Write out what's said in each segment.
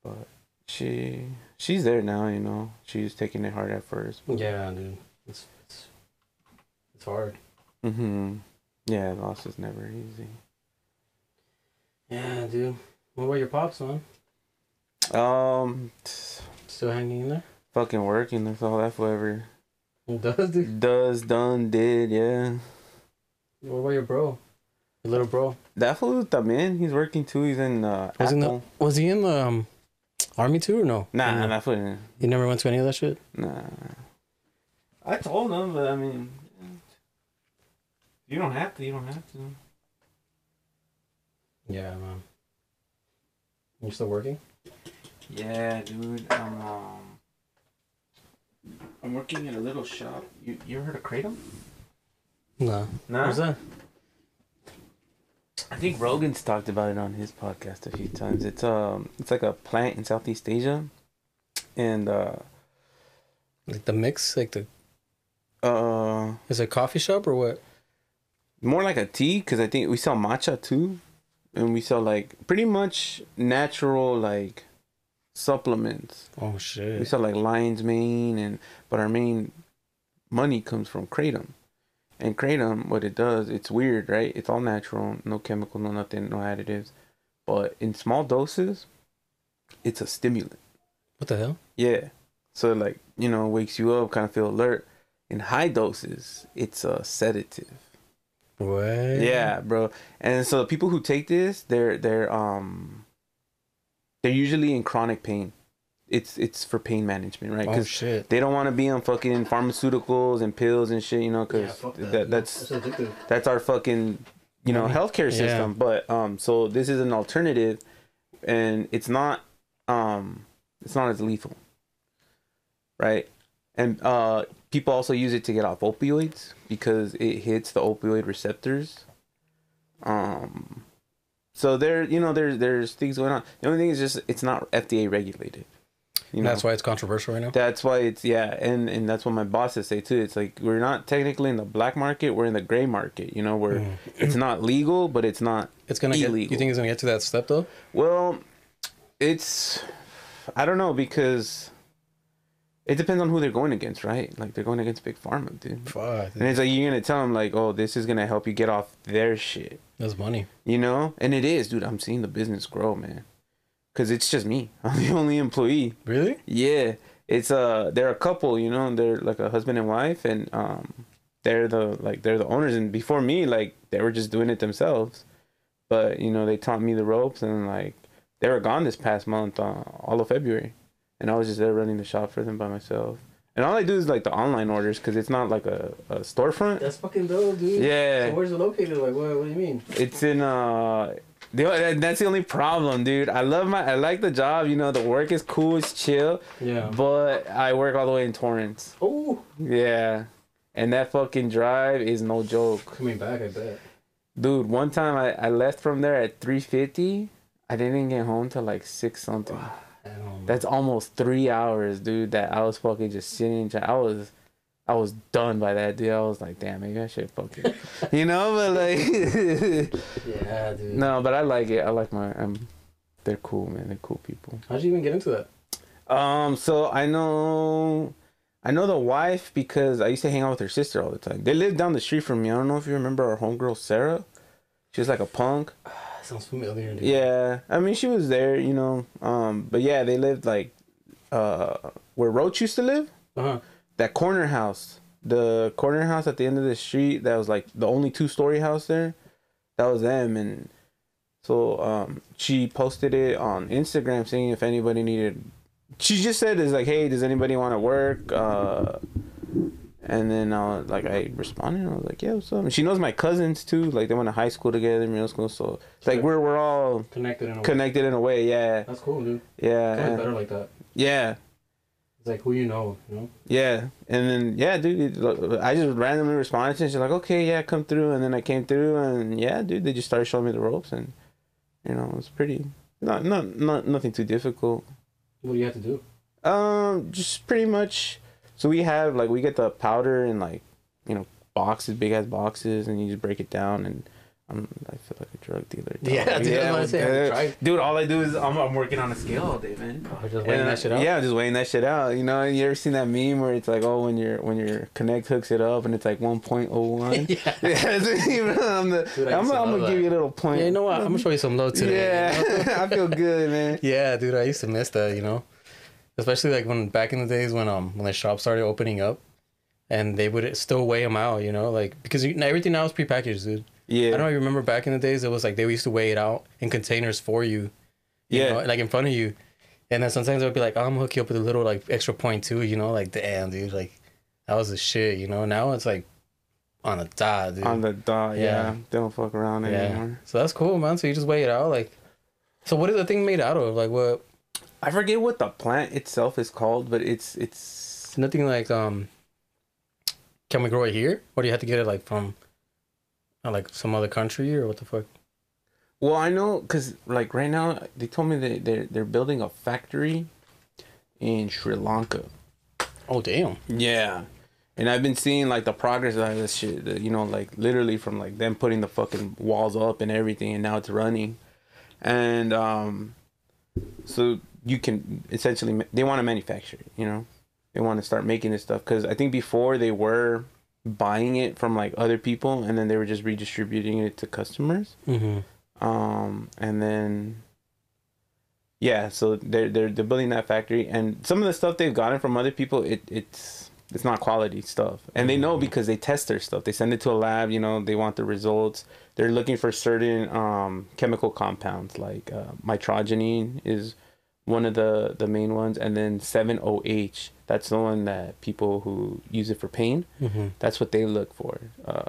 but she's there now. You know, she's taking it hard at first. Yeah, dude. It's hard. Yeah, loss is never easy. Yeah, dude. What about your pops, man? Still hanging in there? Fucking working. That's all that forever. Does, dude? Does, done, did, yeah. What about your bro? Your little bro? That fool también. He's working too. He's in Apple. Was he in the army too or no? Nah, that fool. He never went to any of that shit? Nah. I told him, but I mean, you don't have to. You don't have to. Yeah, man. You still working? Yeah, dude. I'm working in a little shop. You ever heard of Kratom? No. Nah. What's that? I think Rogan's talked about it on his podcast a few times. It's like a plant in Southeast Asia, and like the mix, like the is it a coffee shop or what? More like a tea, because I think we sell matcha too, and we sell like pretty much natural like supplements. Oh shit. We sell like lion's mane, but our main money comes from Kratom. And Kratom, what it does, it's weird, right? It's all natural, no chemical, no nothing, no additives. But in small doses, it's a stimulant. What the hell? Yeah. So like, you know, wakes you up, kind of feel alert. In high doses, it's a sedative. What? Yeah, bro. And so people who take this, they're usually in chronic pain. It's for pain management, right? Oh shit. They don't want to be on fucking pharmaceuticals and pills and shit, you know, because that's our fucking, you know, healthcare system. Yeah. But so this is an alternative, and it's not as lethal, right? And people also use it to get off opioids because it hits the opioid receptors. So there's things going on. The only thing is just it's not FDA regulated. You know? That's why it's controversial right now. That's why it's and that's what my bosses say too. It's like we're not technically in the black market, we're in the gray market. You know, where it's not legal, but it's not illegal. You think it's gonna get to that step though? Well, I don't know, because it depends on who they're going against, right? Like they're going against Big Pharma, dude. Fuck. And it's like you're gonna tell them like, oh, this is gonna help you get off their shit. That's money. You know, and it is, dude. I'm seeing the business grow, man. Cause it's just me. I'm the only employee. Really? Yeah. It's they're a couple, you know, and they're like a husband and wife, and they're the owners. And before me, like they were just doing it themselves, but you know they taught me the ropes, and like they were gone this past month, all of February, and I was just there running the shop for them by myself. And all I do is like the online orders, because it's not like a storefront. That's fucking dope, dude. Yeah. So where's it located? Like, what do you mean? It's in that's the only problem, dude. I like the job, you know, the work is cool, it's chill. Yeah. But I work all the way in Torrance. Oh. Yeah. And that fucking drive is no joke. Coming back, I bet. Dude, one time I left from there at 3:50. I didn't get home till like 6 something. That's almost 3 hours, dude, that I was fucking just sitting. I was done by that, dude. I was like, damn, maybe I should fucking, you know, but like, yeah, dude. No, but I like it. I like they're cool, man. They're cool people. How'd you even get into that? So I know the wife because I used to hang out with her sister all the time. They lived down the street from me. I don't know if you remember our homegirl, Sarah. She was like a punk. Sounds familiar, dude. Yeah. I mean, she was there, you know. But yeah, they lived like, where Roach used to live. Uh-huh. That corner house, the corner house at the end of the street, that was like the only 2-story house there. That was them. And so she posted it on Instagram saying if anybody needed. She just said, "Is like, hey, does anybody want to work?" And then I responded. And I was like, "Yeah, what's up?" And she knows my cousins too. Like they went to high school together, middle school. So it's like we're all connected in a way. Yeah. That's cool, dude. Yeah. It's better like that. Yeah. It's like who you know. Yeah, and then yeah, dude, I just randomly responded to it. She's like, okay, yeah, come through, and then I came through, and yeah, dude, they just started showing me the ropes, and you know, it was pretty not nothing too difficult. What do you have to do? Just pretty much. So we get the powder in like, you know, boxes, big ass boxes, and you just break it down, and I feel like a drug dealer. Yeah, dude, I was about to say, dude, all I do is I'm working on a scale all day, man. Oh, just weighing that shit out. Yeah, just weighing that shit out. You know, you ever seen that meme where it's like, oh, when your Connect hooks it up and it's like 1.01. I'm gonna give you a little point. Yeah, you know what? I'm gonna show you some love today. Yeah, you know? I feel good, man. Yeah, dude, I used to miss that. You know, especially like when back in the days when the shops started opening up, and they would still weigh them out. You know, like because everything now is prepackaged, dude. Yeah. I don't know if you remember back in the days, it was like they used to weigh it out in containers for you. You know, like in front of you. And then sometimes they'll be like, oh, I'm gonna hook you up with a little like extra 0.2, you know, like damn, dude, like that was the shit, you know. Now it's like on the dot, dude. On the dot, yeah. They don't fuck around anymore. So that's cool, man. So you just weigh it out, like. So what is the thing made out of? Like what? I forget what the plant itself is called, but it's nothing like Can we grow it here, or do you have to get it like from like some other country, or what the fuck? Well, I know because like right now they told me that they're building a factory in Sri Lanka. Oh damn! Yeah, and I've been seeing like the progress of this shit. You know, like literally from like them putting the fucking walls up and everything, and now it's running. And so you can essentially they want to manufacture it. You know, they want to start making this stuff because I think before they were buying it from like other people and then they were just redistributing it to customers. Mm-hmm. And then yeah, so they're building that factory, and some of the stuff they've gotten from other people it's not quality stuff, and they know because they test their stuff. They send it to a lab, you know, they want the results. They're looking for certain chemical compounds like mitragynine is one of the main ones, and then 7-OH, that's the one that people who use it for pain, that's what they look for.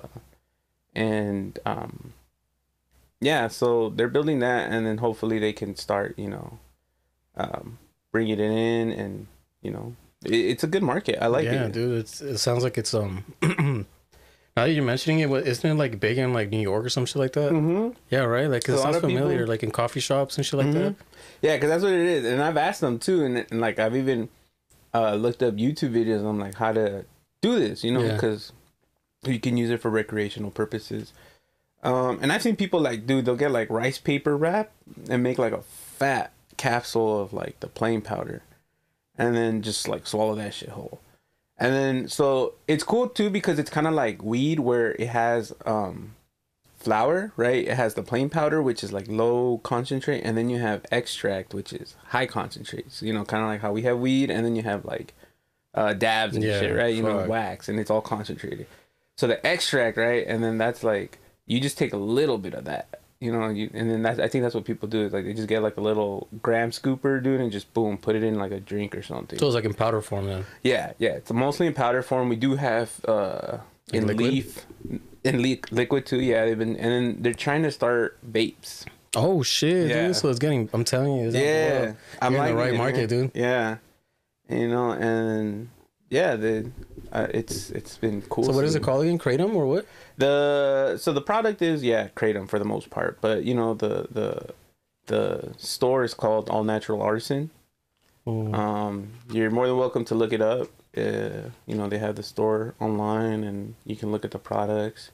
Yeah, so they're building that, and then hopefully they can start, you know, bringing it in, and you know, it's a good market. I like it. Yeah, dude, it sounds like it's Now that you're mentioning it, isn't it like big in like New York or some shit like that? Mm-hmm. Yeah, right. Like, 'cause it sounds familiar, people, like in coffee shops and shit like that. Yeah, because that's what it is, and I've asked them too, and like I've even looked up YouTube videos on like how to do this, you know, because you can use it for recreational purposes. And I've seen people like, dude, they'll get like rice paper wrap and make like a fat capsule of like the plain powder, and then just like swallow that shit whole. And then so it's cool too because it's kind of like weed where it has flour, right? It has the plain powder, which is like low concentrate, and then you have extract, which is high concentrate. So, you know, kind of like how we have weed, and then you have like dabs and shit, right? You know, wax, and it's all concentrated. So the extract, right? And then that's like you just take a little bit of that, you know, and then I think that's what people do is like they just get like a little gram scooper, dude, and just boom, put it in like a drink or something. So it's like in powder form then. Yeah, it's mostly in powder form. We do have in liquid too. Yeah, and then they're trying to start vapes. Oh shit, dude! So it's getting. I'm telling you, I'm in the right market, dude. Yeah, you know, and yeah, it's been cool. So what is it called again? Kratom or what? The product is Kratom for the most part, but you know the store is called All Natural Artisan. You're more than welcome to look it up. You know, they have the store online and you can look at the products.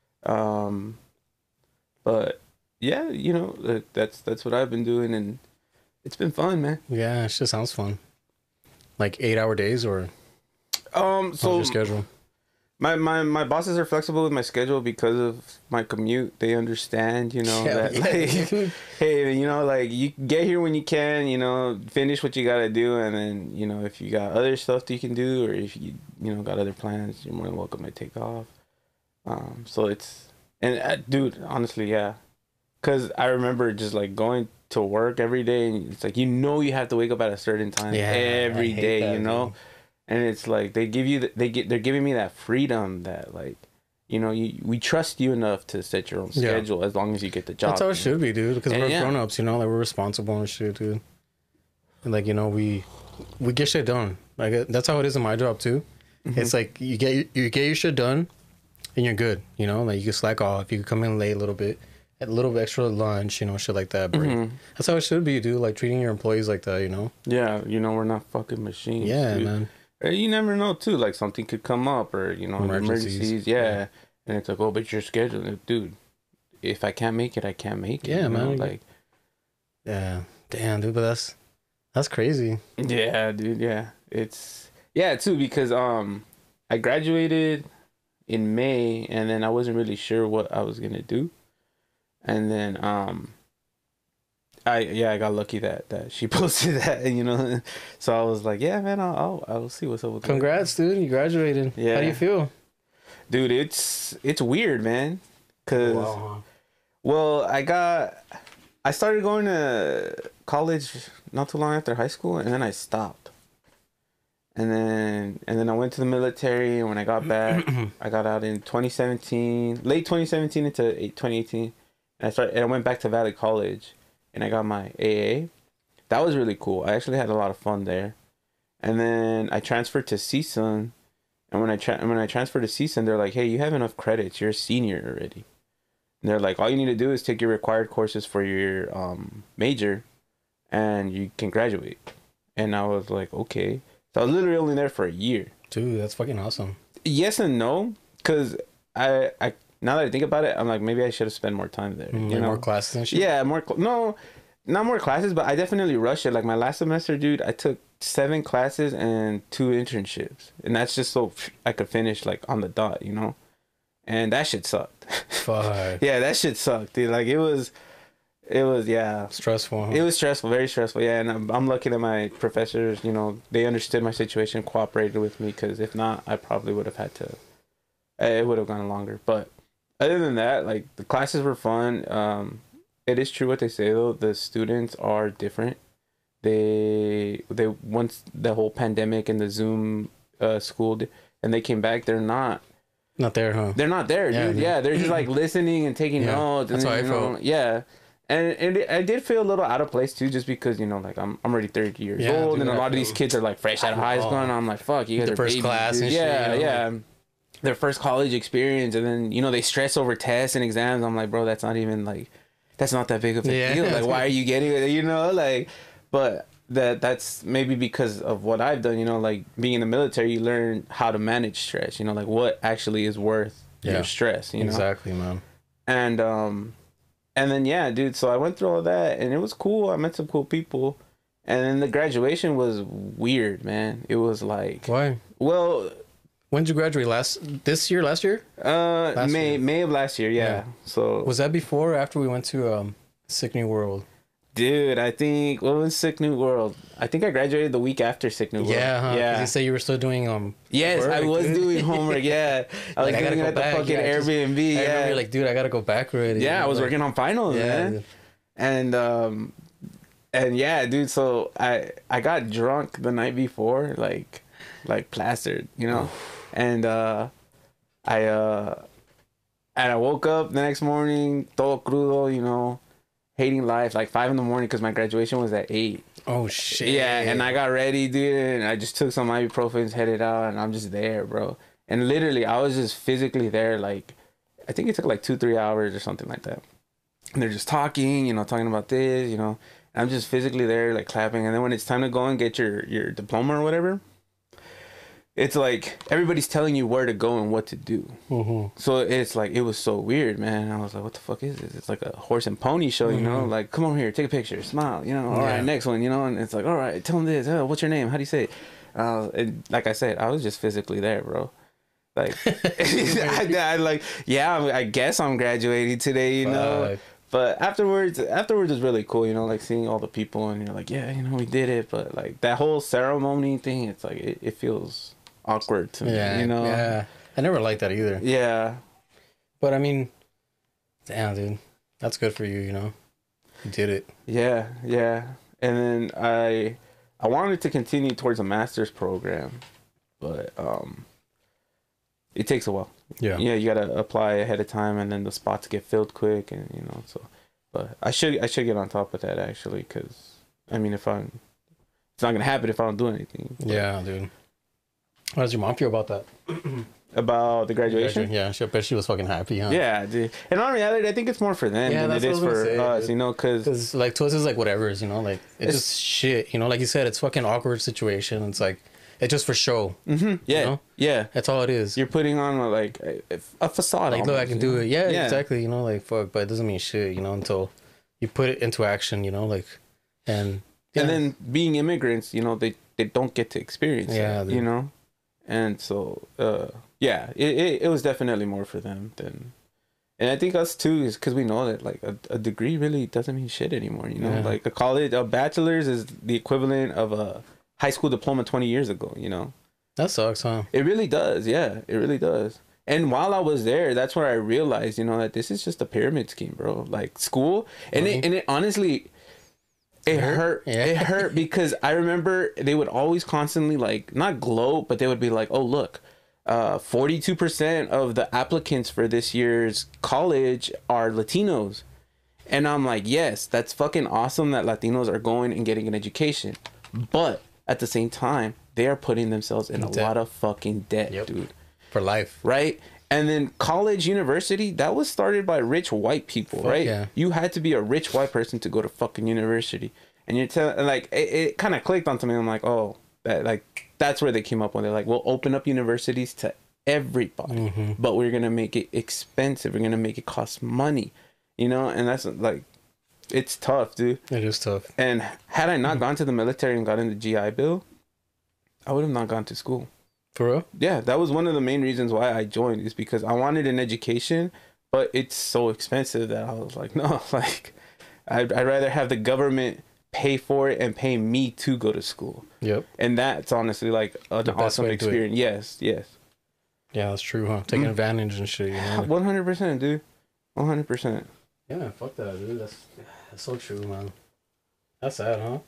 But yeah, you know, that's what I've been doing, and it's been fun, man. Yeah, it just sounds fun. Like 8-hour days or so your schedule? My bosses are flexible with my schedule because of my commute. They understand, you know, like, hey, you know, like you get here when you can, you know, finish what you gotta do, and then, you know, if you got other stuff that you can do, or if you know got other plans, you're more than welcome to take off. So it's dude, honestly, yeah, because I remember just like going to work every day, and it's like you know you have to wake up at a certain time every day, that, you know. Dude. And it's like they're giving me that freedom that, like, you know, we trust you enough to set your own schedule as long as you get the job. That's how it should be, dude. Because we're grown ups, you know, like we're responsible and shit, dude. And like, you know, we get shit done. Like that's how it is in my job too. It's like you get your shit done, and you're good. You know, like you can slack off. You can come in late a little bit extra lunch, you know, shit like that. Break. That's how it should be, dude. Like treating your employees like that, you know. Yeah, you know, we're not fucking machines. Yeah, dude. Man. You never know too, like something could come up, or you know, emergencies. Yeah, and it's like, oh, but your schedule, dude. if I can't make it, I can't make it. Yeah, you know? man. Like, yeah, damn, dude, but that's crazy. yeah, dude. Yeah, too, because I graduated in May, and then I wasn't really sure what I was gonna do, and then I got lucky that she posted that, and so I was like, yeah, man, I'll see what's up with Congrats, dude, you graduated. Yeah. How do you feel? Dude, it's weird, man, cause Wow. well, I started going to college not too long after high school, and then I stopped. And then I went to the military, and when I got back, I got out in 2017, late 2017 into 2018. And I went back to Valley College, and I got my AA. That was really cool. I actually had a lot of fun there. And then I transferred to CSUN, and when I transferred to CSUN, they're like, "Hey, you have enough credits. You're a senior already." And they're like, "All you need to do is take your required courses for your major, and you can graduate." And I was like, "Okay." So I was literally only there for a year. Dude, that's fucking awesome. Yes and no, because I now that I think about it, I'm like, maybe I should have spent more time there. More classes and shit? Yeah, no, not more classes, but I definitely rushed it. Like my last semester, dude, I took 7 classes and 2 internships, and that's just so I could finish like on the dot, and that shit sucked. Fuck. Yeah, that shit sucked, dude. Like it was yeah. Stressful, huh? It was stressful, very stressful. Yeah, and I'm lucky that my professors, they understood my situation, cooperated with me, because if not, I probably would have had to. It would have gone longer. But other than that, like the classes were fun. It is true what they say though. The students are different. They once the whole pandemic and the Zoom school, and they came back, they're not there, huh? They're not there, dude. Yeah, they're just like listening and taking notes. That's and, how I felt. Yeah. And I did feel a little out of place too, just because like I'm already 30 years old, dude, and a lot of these kids are like fresh out of high school, and I'm like, fuck, you guys the are first babies, class dude. and Yeah, shit. yeah, their first college experience, and then they stress over tests and exams. I'm like, bro, that's not even like, that's not that big of a deal. Like, why are you getting it? Like, but that's maybe because of what I've done. Like being in the military, you learn how to manage stress. Like what actually is worth your stress. Exactly, man. And then yeah, dude, so I went through all that, and it was cool. I met some cool people, and then the graduation was weird, man. It was like, why? Well, when did you graduate? Last year? May of last year, yeah. So was that before or after we went to Sick New World? Dude, I think what was Sick New World? I think I graduated the week after Sick New World. Yeah, huh? Yeah. You said you were still doing Yes, work, I was doing homework. Yeah, I was looking at the fucking Airbnb. I remember you're like, dude, I gotta go back already. Yeah, I was working on finals, man. Dude. And yeah, dude. So I got drunk the night before, like plastered, and I woke up the next morning, todo crudo, hating life, like 5 a.m, because my graduation was at 8. Oh shit. Yeah, and I got ready, dude, and I just took some ibuprofen, headed out, and I'm just there, bro. And literally, I was just physically there, like, I think it took like 2-3 hours or something like that. And they're just talking, talking about this, and I'm just physically there, like clapping. And then when it's time to go and get your diploma or whatever, it's like everybody's telling you where to go and what to do. Mm-hmm. So it's like, it was so weird, man. I was like, what the fuck is this? It's like a horse and pony show, like, come over here, take a picture, smile, all right, next one, and it's like, all right, tell them this, what's your name, how do you say it? And like I said, I was just physically there, bro. Like, I guess I'm graduating today, But afterwards is really cool, like seeing all the people, and you're like, yeah, we did it. But like that whole ceremony thing, it's like it feels awkward to me, Yeah, I never liked that either. Yeah, but I mean, damn, dude, that's good for you. You did it. Yeah. And then I wanted to continue towards a master's program, but it takes a while. Yeah, you gotta apply ahead of time, and then the spots get filled quick, and so. But I should get on top of that, actually, because I mean, it's not gonna happen if I don't do anything. But. Yeah, dude. How does your mom feel about that? About the graduation? Yeah, I bet she was fucking happy, huh? Yeah, dude. And on reality, I think it's more for them than it is for us, because like to us it's like whatever, like it's just shit, like you said, it's fucking awkward situation. It's like it's just for show. Mm-hmm. Yeah, you know? yeah. That's all it is. You're putting on like a facade. Like, almost, look, I can do it. Yeah, yeah, exactly. You know, like fuck, but it doesn't mean shit. You know, until you put it into action. You know, like and then being immigrants, you know, they don't get to experience that, you know, and so yeah, it was definitely more for them than. And I think us too is because we know that like a degree really doesn't mean shit anymore. You know, like a bachelor's is the equivalent of a high school diploma 20 years ago. You know, that sucks, huh? It really does. Yeah, it really does. And while I was there, that's where I realized, you know, that this is just a pyramid scheme, bro. Like school, and it honestly, it hurt. Yeah. It hurt because I remember they would always constantly like not gloat, but they would be like, "Oh look." 42% of the applicants for this year's college are Latinos. And I'm like, yes, that's fucking awesome that Latinos are going and getting an education. But at the same time, they are putting themselves in a lot of fucking debt, dude. For life. Right? And then college, university, that was started by rich white people, right? Yeah. You had to be a rich white person to go to fucking university. And you're telling, like, it kind of clicked onto me. I'm like, oh, that, like, that's where they came up with. They're like, we'll open up universities to everybody, but we're gonna make it expensive. We're gonna make it cost money, you know. And that's like, it's tough, dude. It is tough. And had I not gone to the military and gotten the GI Bill, I would have not gone to school. For real? Yeah, that was one of the main reasons why I joined, is because I wanted an education, but it's so expensive that I was like, no, like, I'd rather have the government pay for it and pay me to go to school. Yep. And that's honestly like an awesome experience. Yes. Yeah, that's true, huh? Taking advantage and shit, you know? 100%, dude. 100%. Yeah, fuck that, dude. That's so true, man. That's sad, huh?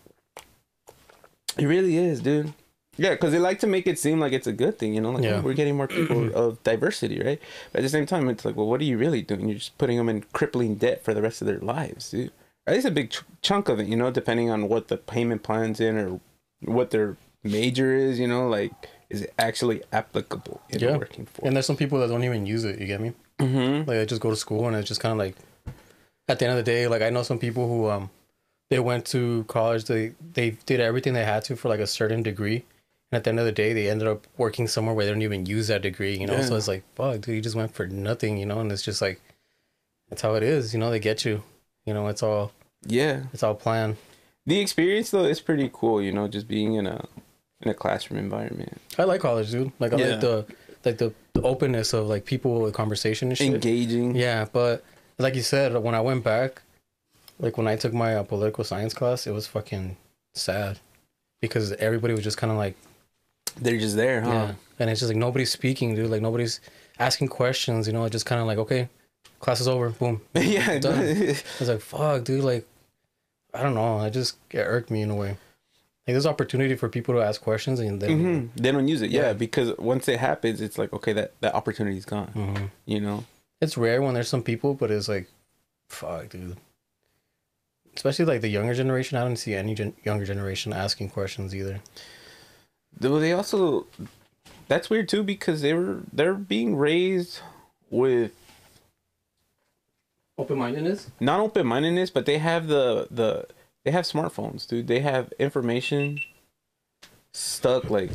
It really is, dude. Yeah, because they like to make it seem like it's a good thing, you know? Like, oh, we're getting more people of diversity, right? But at the same time, it's like, well, what are you really doing? You're just putting them in crippling debt for the rest of their lives, dude. At least a big chunk of it, you know, depending on what the payment plan's in or what their major is, you know, like, is it actually applicable in working for? And there's some people that don't even use it, you get me? Like, they just go to school and it's just kind of like, at the end of the day, like, I know some people who, they went to college, they did everything they had to for, like, a certain degree. And at the end of the day, they ended up working somewhere where they don't even use that degree, you know? Yeah. So it's like, fuck, dude, you just went for nothing, you know? And it's just like, that's how it is, you know? They get you. You know, it's all... Yeah. It's all planned. The experience, though, is pretty cool, you know, just being in a classroom environment. I like college, dude. Like, I like the openness of, like, people with conversation and shit. Engaging. Yeah, but like you said, when I went back, like, when I took my political science class, it was fucking sad. Because everybody was just kind of like... They're just there, huh? Yeah. And it's just like, nobody's speaking, dude. Like, nobody's asking questions, you know? It's just kind of like, okay, class is over. Boom. Yeah. Done. I was like, fuck, dude. Like, I don't know. It just irked me in a way. Like, there's opportunity for people to ask questions and then they don't use it. Yeah, because once it happens, it's like, okay, that opportunity's gone. You know? It's rare when there's some people, but it's like, fuck, dude. Especially like the younger generation. I don't see any younger generation asking questions either. They also, that's weird too, because they're being raised with open-mindedness. Not open-mindedness, but they have they have smartphones, dude. They have information stuck like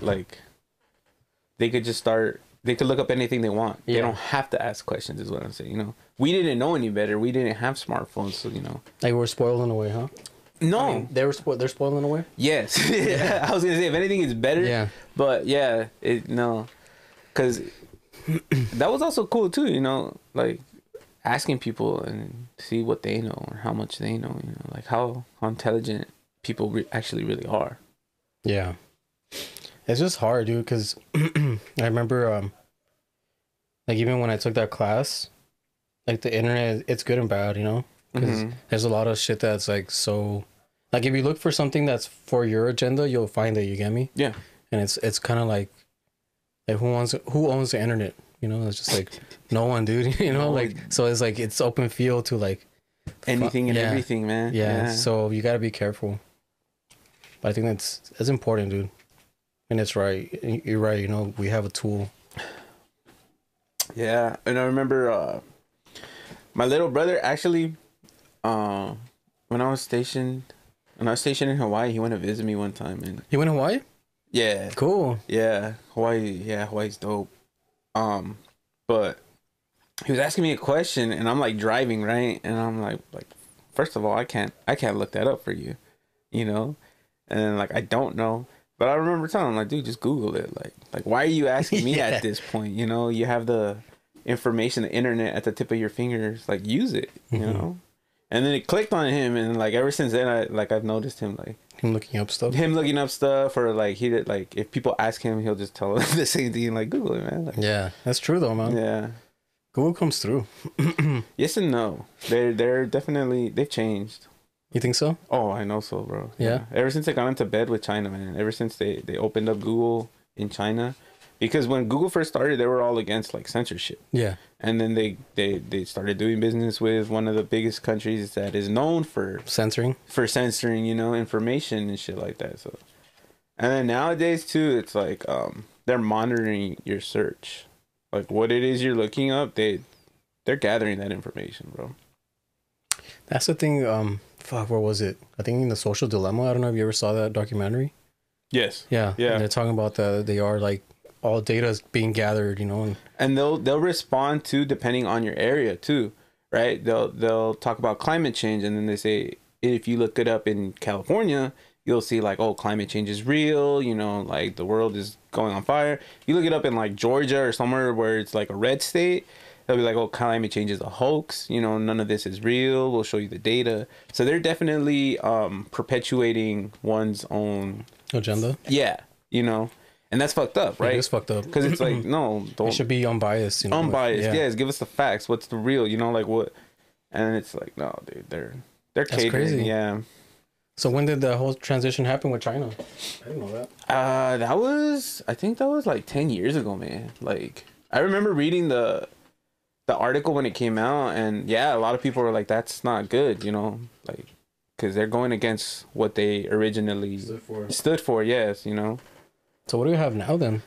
they could just start. They could look up anything they want. Yeah. They don't have to ask questions, is what I'm saying. You know, we didn't know any better. We didn't have smartphones, so you know. Like, we're spoiled in a way, huh? No, I mean, they're spoiled in a way. Yes, I was gonna say if anything it's better. Yeah, but yeah, because that was also cool too. You know, like asking people and see what they know or how much they know. You know, like how intelligent people actually really are. Yeah, it's just hard, dude. Because I remember, like even when I took that class, like the internet, it's good and bad, you know. Because there's a lot of shit that's like so, like if you look for something that's for your agenda, you'll find it. You get me? Yeah. And it's kind of like who owns the internet? You know, it's just like no one, dude. You know, like so it's like it's open field to like anything and everything, man. Yeah. So you gotta be careful. But I think that's important, dude. And it's right. You're right. You know, we have a tool. Yeah, and I remember my little brother actually. When I was stationed in Hawaii, he went to visit me one time, and he went to Hawaii. Yeah. Cool. Yeah. Hawaii. Yeah, Hawaii's dope. But he was asking me a question, and I'm like driving, right? And I'm like, first of all, I can't look that up for you, you know? And like, I don't know. But I remember telling him, like, dude, just Google it. Like, why are you asking me Yeah. at this point? You know, you have the information, the internet at the tip of your fingers. Like, use it, you know? And then it clicked on him, and like, ever since then, I've noticed him, like, Him looking up stuff. him looking up stuff, or like, he did, like, if people ask him, he'll just tell them the same thing, like, Google it, man. Like, Yeah, that's true though, man. yeah. Google comes through. Yes and no. They're definitely, they've changed. You think so? Oh, I know so, bro. Yeah. Ever since I got into bed with China, man. Ever since they opened up Google in China, because when Google first started, they were all against like censorship, Yeah. and then they started doing business with one of the biggest countries that is known for Censoring. censoring, you know, information and shit like that. So, and then nowadays too, it's like they're monitoring your search, like what it is you're looking up. They're gathering that information, bro. That's the thing. Fuck, where was it? I think in The Social Dilemma. I don't know if you ever saw that documentary. Yes. Yeah. Yeah. And they're talking about that they are like all data is being gathered, you know. And they'll respond to depending on your area too, right? They'll talk about climate change, and then they say if you look it up in California, you'll see like, oh, climate change is real, you know, like the world is going on fire. You look it up in like Georgia or somewhere where it's like a red state, they'll be like, oh, climate change is a hoax, you know, none of this is real. We'll show you the data. So they're definitely perpetuating one's own agenda. Yeah, you know. And that's fucked up, right? It is fucked up. Because it's like, no, don't. It should be unbiased, you know. Unbiased, like, yes. Give us the facts. What's the real? You know, like what? And it's like, no, dude, they're That's catering. crazy. Yeah. So when did the whole transition happen with China? I didn't know that. I think that was like 10 years ago, man. Like, I remember reading the article when it came out, and yeah, a lot of people were like, that's not good, you know, like, because they're going against what they originally stood for. Yes, you know. So what do we have now then?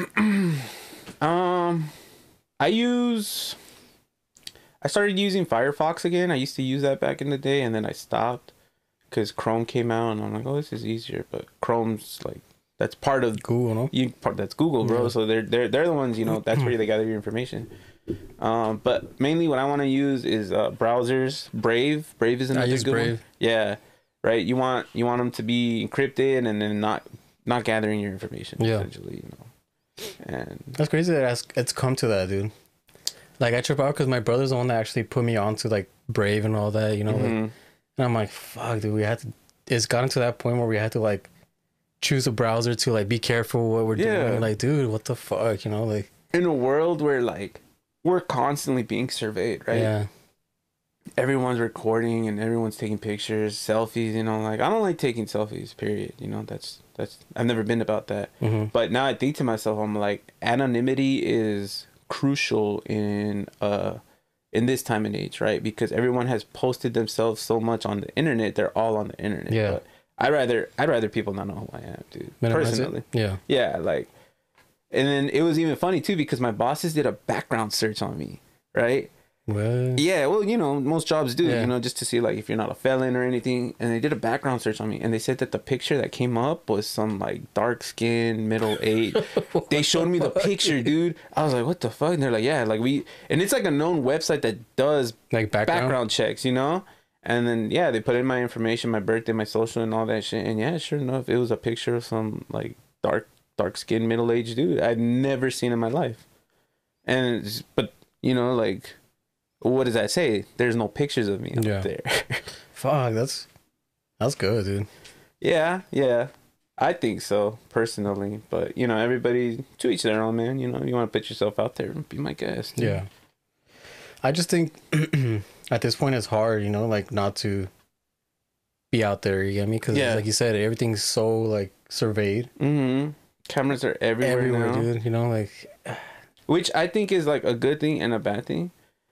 I started using Firefox again. I used to use that back in the day, and then I stopped because Chrome came out, and I'm like, oh, this is easier. But Chrome's like, that's part of Google, no? That's Google, bro. Yeah. So they're the ones, you know. That's where they gather your information. But mainly what I want to use is browsers. Brave is another good Brave. one. Yeah, right. You want them to be encrypted and then not gathering your information. Yeah. Essentially, you know. And That's crazy that it's come to that, dude. Like, I trip out because my brother's the one that actually put me onto like Brave and all that, you know. Like, and I'm like, fuck, dude. It's gotten to that point where we had to like choose a browser to like be careful what we're doing. Like, dude, what the fuck, you know? Like, in a world where like we're constantly being surveyed, right? Yeah. Everyone's recording and everyone's taking pictures, selfies, you know, like I don't like taking selfies, period. You know, that's I've never been about that. But now I think to myself, I'm like, anonymity is crucial in this time and age, right? Because everyone has posted themselves so much on the internet, they're all on the internet. Yeah. But I'd rather people not know who I am, dude. Personally. Yeah. Yeah, like, and then it was even funny too because my bosses did a background search on me, right? What? Yeah, well, you know, most jobs do, Yeah. you know, just to see like if you're not a felon or anything. And they did a background search on me, and they said that the picture that came up was some like dark skinned, middle age. They showed me the picture, dude. I was like, what the fuck? And they're like, yeah, like and it's like a known website that does Like background checks, you know. And then yeah, they put in my information, my birthday, my social, and all that shit. And yeah, sure enough, it was a picture of some like dark skinned, middle aged dude I'd never seen in my life. But you know, like, what does that say? There's no pictures of me up there. Fuck, that's good, dude. Yeah. I think so, personally. But, you know, everybody to each their own, man. You know, you want to put yourself out there and be my guest. Yeah. I just think at this point it's hard, you know, like not to be out there, you get me? Because like you said, everything's so like surveyed. Cameras are everywhere now. Dude, you know, like, which I think is like a good thing and a bad thing.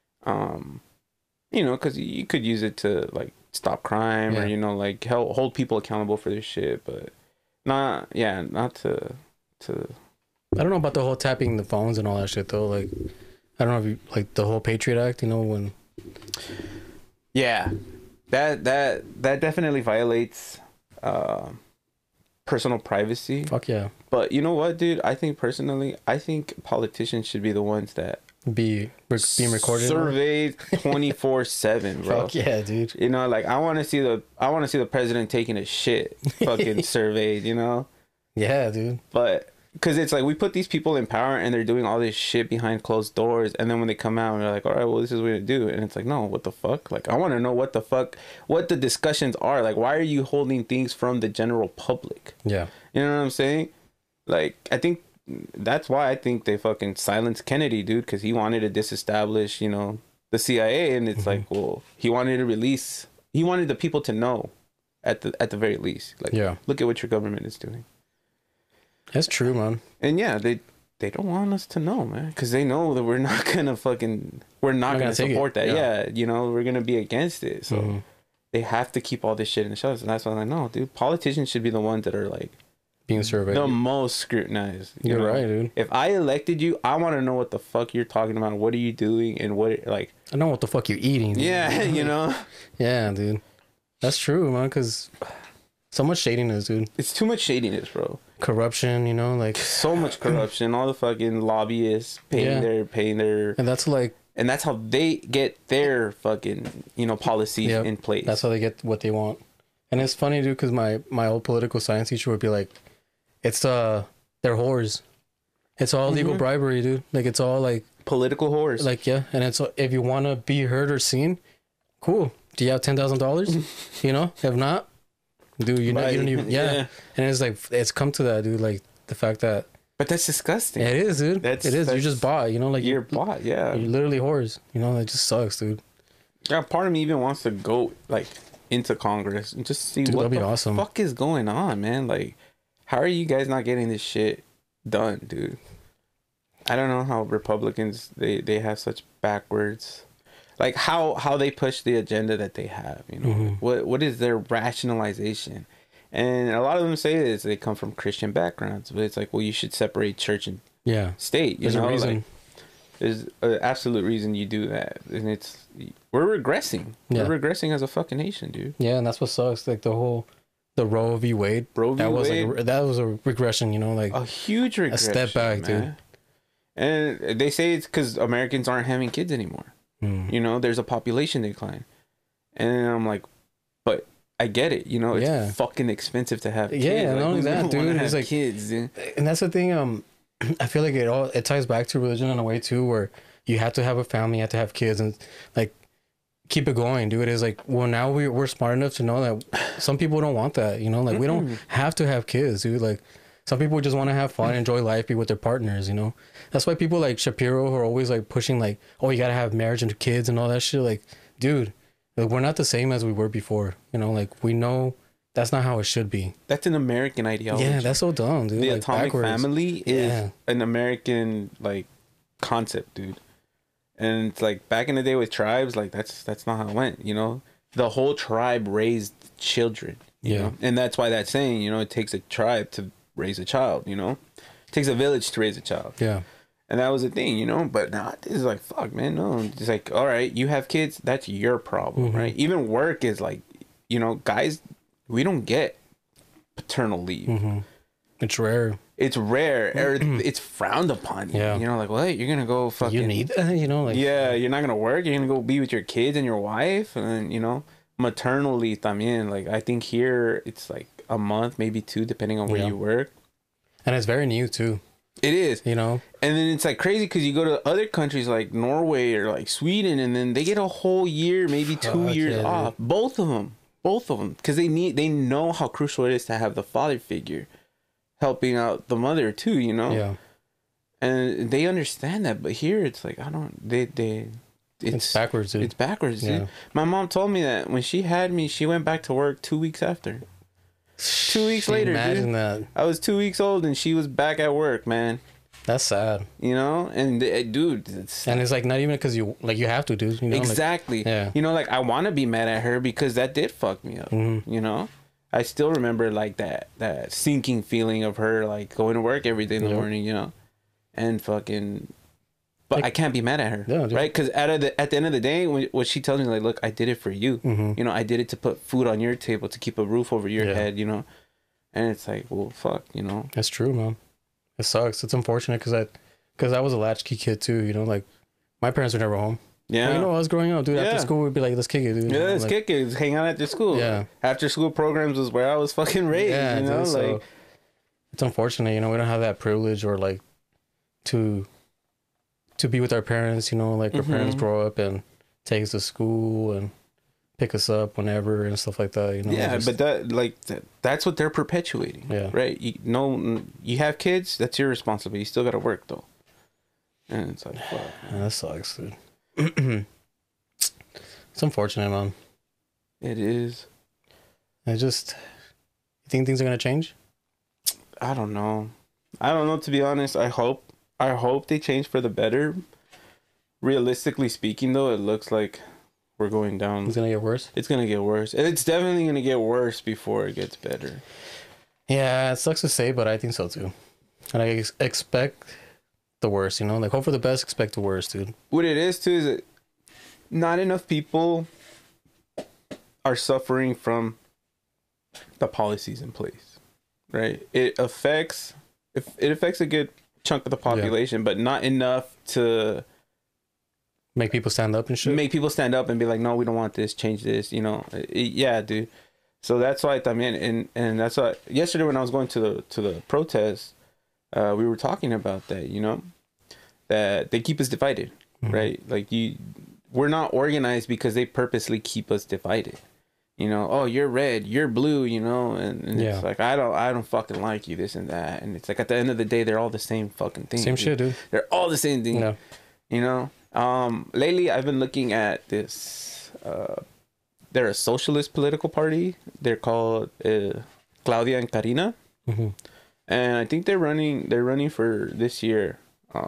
You know, because you could use it to like stop crime or, you know, like hold people accountable for their shit, but not to I don't know about the whole tapping the phones and all that shit though. Like, I don't know if you like the whole Patriot Act, you know, when that definitely violates personal privacy. Fuck yeah. But you know what, dude? I think politicians should be the ones that being recorded, surveyed 24/7, bro. Fuck yeah, dude. You know, like I want to see the president taking a shit fucking surveyed, you know? Yeah, dude. But because it's like we put these people in power and they're doing all this shit behind closed doors, and then when they come out, they're like, all right, well, this is what we're gonna do. And it's like, no, what the fuck? Like, I want to know what the discussions are. Like, why are you holding things from the general public? Yeah. You know what I'm saying? Like, I think that's why I think they fucking silenced Kennedy, dude, because he wanted to disestablish, you know, the CIA. And it's like, well, he wanted the people to know at the very least. Like, yeah, look at what your government is doing. That's true, man. And yeah, they don't want us to know, man, because they know that we're not gonna support that. Yeah, you know, we're gonna be against it. So they have to keep all this shit in the shelves, and that's why I'm like, no, dude, politicians should be the ones that are like being surveyed, the most scrutinized. You're right, dude. If I elected you, I want to know what the fuck you're talking about. What are you doing, and I know what the fuck you're eating. Dude. Yeah, you know. Yeah, dude, that's true, man. Because so much shadiness, dude. It's too much shadiness, bro. Corruption, you know, like so much corruption. All the fucking lobbyists paying their, and that's like, and that's how they get their fucking, you know, policies in place. That's how they get what they want. And it's funny, dude, because my old political science teacher would be like, it's they're whores. It's all legal bribery, dude. Like, it's all like political whores. Like, yeah, and it's if you want to be heard or seen, cool. Do you have $10,000? You know, if not. Dude, you don't even and it's like it's come to that, dude. Like the fact that, but that's disgusting. Yeah, it is, dude. It is. You just bought, you know, like you're bought. Yeah, you're literally whores. You know, that just sucks, dude. Yeah, part of me even wants to go like into Congress and just see what the fuck is going on, man. Like, how are you guys not getting this shit done, dude? I don't know how Republicans they have such backwards. Like how they push the agenda that they have, you know, what is their rationalization? And a lot of them say this, they come from Christian backgrounds, but it's like, well, you should separate church and state. You know, a reason. Like, there's an absolute reason you do that, and we're regressing. Yeah. We're regressing as a fucking nation, dude. Yeah, and that's what sucks. Like the Roe v. Wade. That was a regression. You know, like a huge regression. A step back, man. Dude. And they say it's because Americans aren't having kids anymore. You know, there's a population decline, and I'm like, but I get it. You know, it's fucking expensive to have kids. Yeah, not only that, dude. It's like kids, dude. And that's the thing. I feel like it ties back to religion in a way too, where you have to have a family, you have to have kids, and like keep it going, dude. It's like, well, now we're smart enough to know that some people don't want that. You know, like we don't have to have kids, dude. Like some people just want to have fun, enjoy life, be with their partners, you know? That's why people like Shapiro who are always like pushing like, oh, you got to have marriage and kids and all that shit. Like, dude, like, we're not the same as we were before. You know, like we know that's not how it should be. That's an American ideology. Yeah, that's so dumb, dude. The like, atomic family is an American like concept, dude. And it's like back in the day with tribes, like that's not how it went, you know? The whole tribe raised children. You know? And that's why that saying, you know, it takes a tribe to raise a child, you know, it takes a village to raise a child. Yeah. And that was the thing, you know, but nah, this is like, fuck, man, no. It's like, all right, you have kids, that's your problem, right? Even work is like, you know, guys, we don't get paternal leave. It's rare. It's rare. It's frowned upon. You know, like, what? You're gonna go fucking. You need that, you know, like. Yeah, you're not gonna work. You're gonna go be with your kids and your wife, and then, you know, maternal leave. I mean, like, I think here it's like a month, maybe 2, depending on where you work. And it's very new too. It is, you know. And then it's like crazy because you go to other countries like Norway or like Sweden, and then they get a whole year, maybe 2 years off. Both of them, because they know how crucial it is to have the father figure helping out the mother too. You know. Yeah. And they understand that, but here it's like it's backwards, dude. It's backwards, dude. My mom told me that when she had me, she went back to work 2 weeks after. 2 weeks later, imagine dude. That. I was 2 weeks old and she was back at work, man. That's sad. You know, and dude, and it's like not even because you have to, dude. You know, exactly. Like, yeah. You know, like I want to be mad at her because that did fuck me up. You know, I still remember like that sinking feeling of her like going to work every day in the morning. You know, and fucking. But like, I can't be mad at her, right? Because at the end of the day, what she tells me, like, look, I did it for you. You know, I did it to put food on your table, to keep a roof over your head, you know. And it's like, well, fuck, you know. That's true, man. It sucks. It's unfortunate because I was a latchkey kid too. You know, like my parents were never home. Yeah. Well, you know, I was growing up, dude. After school, we'd be like, let's kick it, dude. Yeah, let's kick it. Just hang out after school. Yeah. After school programs was where I was fucking raised. Yeah, you know, dude, like so it's unfortunate. You know, we don't have that privilege or like to be with our parents. You know, like our parents grow up and take us to school and pick us up whenever and stuff like that. You know. Yeah, but that's what they're perpetuating. Yeah. Right. You have kids. That's your responsibility. You still got to work though. And it's like, fuck. Man, that sucks, dude. It's unfortunate, man. It is. You think things are gonna change? I don't know. To be honest, I hope they change for the better. Realistically speaking, though, it looks like we're going down. It's gonna get worse. It's gonna get worse. It's definitely gonna get worse before it gets better. Yeah, it sucks to say, but I think so too. And I expect the worst. You know, like hope for the best, expect the worst, dude. What it is too is that not enough people are suffering from the policies in place, right? It affects a good chunk of the population, but not enough to make people stand up and shit. Make people stand up and be like, no, we don't want this, change this, you know. Yeah, dude. So that's why I mean, and that's why yesterday when I was going to the protest, we were talking about that, you know, that they keep us divided, right? Like we're not organized because they purposely keep us divided. You know, oh, you're red, you're blue, you know, and it's like I don't fucking like you, this and that, and it's like at the end of the day, they're all the same fucking thing. Same shit, dude. They're all the same thing. Yeah. You know, lately I've been looking at this. They're a socialist political party. They're called Claudia and Karina, and I think they're running for this year.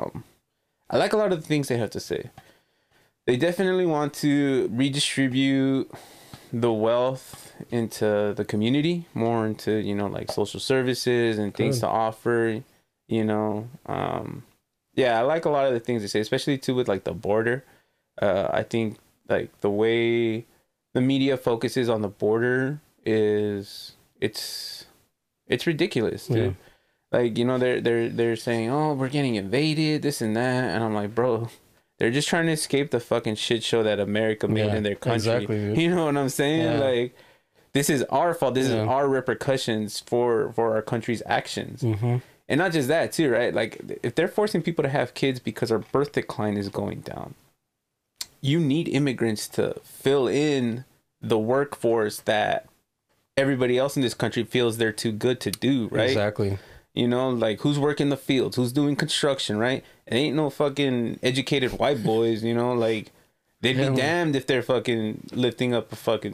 I like a lot of the things they have to say. They definitely want to redistribute the wealth into the community, more into, you know, like social services and things to offer, you know. Yeah, I like a lot of the things they say, especially too with like the border. I think like the way the media focuses on the border is it's ridiculous, dude. Yeah. Like, you know, they're saying, oh, we're getting invaded, this and that, and I'm like, bro, they're just trying to escape the fucking shit show that America made in their country. Exactly, dude. You know what I'm saying? Yeah. Like, this is our fault. This is our repercussions for our country's actions. And not just that, too, right? Like, if they're forcing people to have kids because our birth decline is going down, you need immigrants to fill in the workforce that everybody else in this country feels they're too good to do, right? Exactly. You know, like who's working the fields, who's doing construction, right? It ain't no fucking educated white boys, you know, like they'd be damned if they're fucking lifting up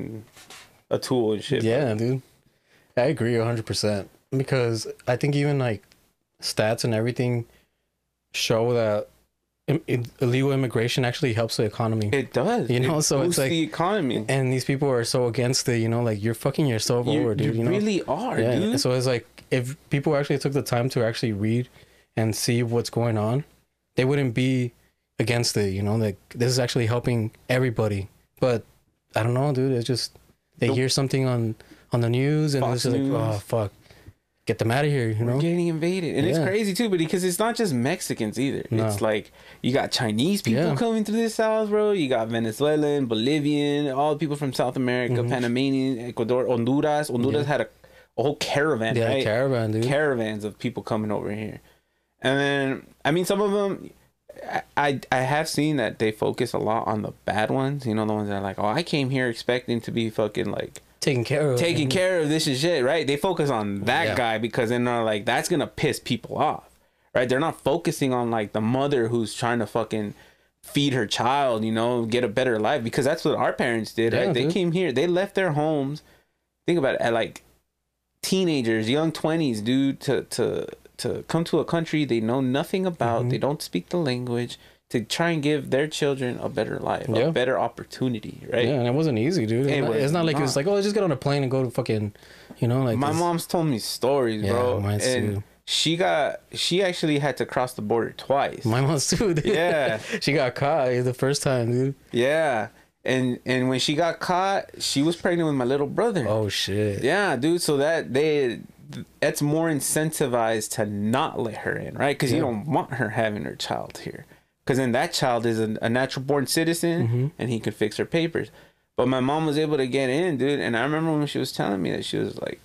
a tool and shit. Yeah, bro. Dude. I agree 100% because I think even like stats and everything show that illegal immigration actually helps the economy. It does. You know, so it's like the economy. And these people are so against it, you know, like you're fucking yourself over, dude. You know? Really are, dude. So it's like if people actually took the time to actually read and see what's going on, they wouldn't be against it, you know, like this is actually helping everybody. But I don't know, dude. It's just they hear something on the news and Fox it's just like, oh fuck, get them out of here, you know. We're getting invaded. And it's crazy too, but because it's not just Mexicans either. No. It's like you got Chinese people coming through the South, bro. You got Venezuelan, Bolivian, all the people from South America, Panamanian, Ecuador, Honduras. Honduras had a whole caravan, right? Caravan, dude. Caravans of people coming over here. And then, I mean, some of them, I have seen that they focus a lot on the bad ones. You know, the ones that are like, oh, I came here expecting to be fucking like taking care of this and shit, right? They focus on that guy because then they're like, that's gonna piss people off, right? They're not focusing on like the mother who's trying to fucking feed her child, you know, get a better life, because that's what our parents did, right? They came here, they left their homes. Think about it, at like teenagers, young 20s, dude, to come to a country they know nothing about, they don't speak the language, to try and give their children a better life, a better opportunity, right? Yeah, and it wasn't easy, dude. It's not like it was like, oh, just get on a plane and go to fucking, you know, like my mom's told me stories, bro. Mine too. She actually had to cross the border twice. My mom's too, dude. Yeah. She got caught the first time, dude. Yeah. And when she got caught, she was pregnant with my little brother. Oh shit. Yeah, dude. So that that's more incentivized to not let her in, right? Because you don't want her having her child here. Because then that child is a natural born citizen, and he could fix her papers. But my mom was able to get in, dude. And I remember when she was telling me that she was like,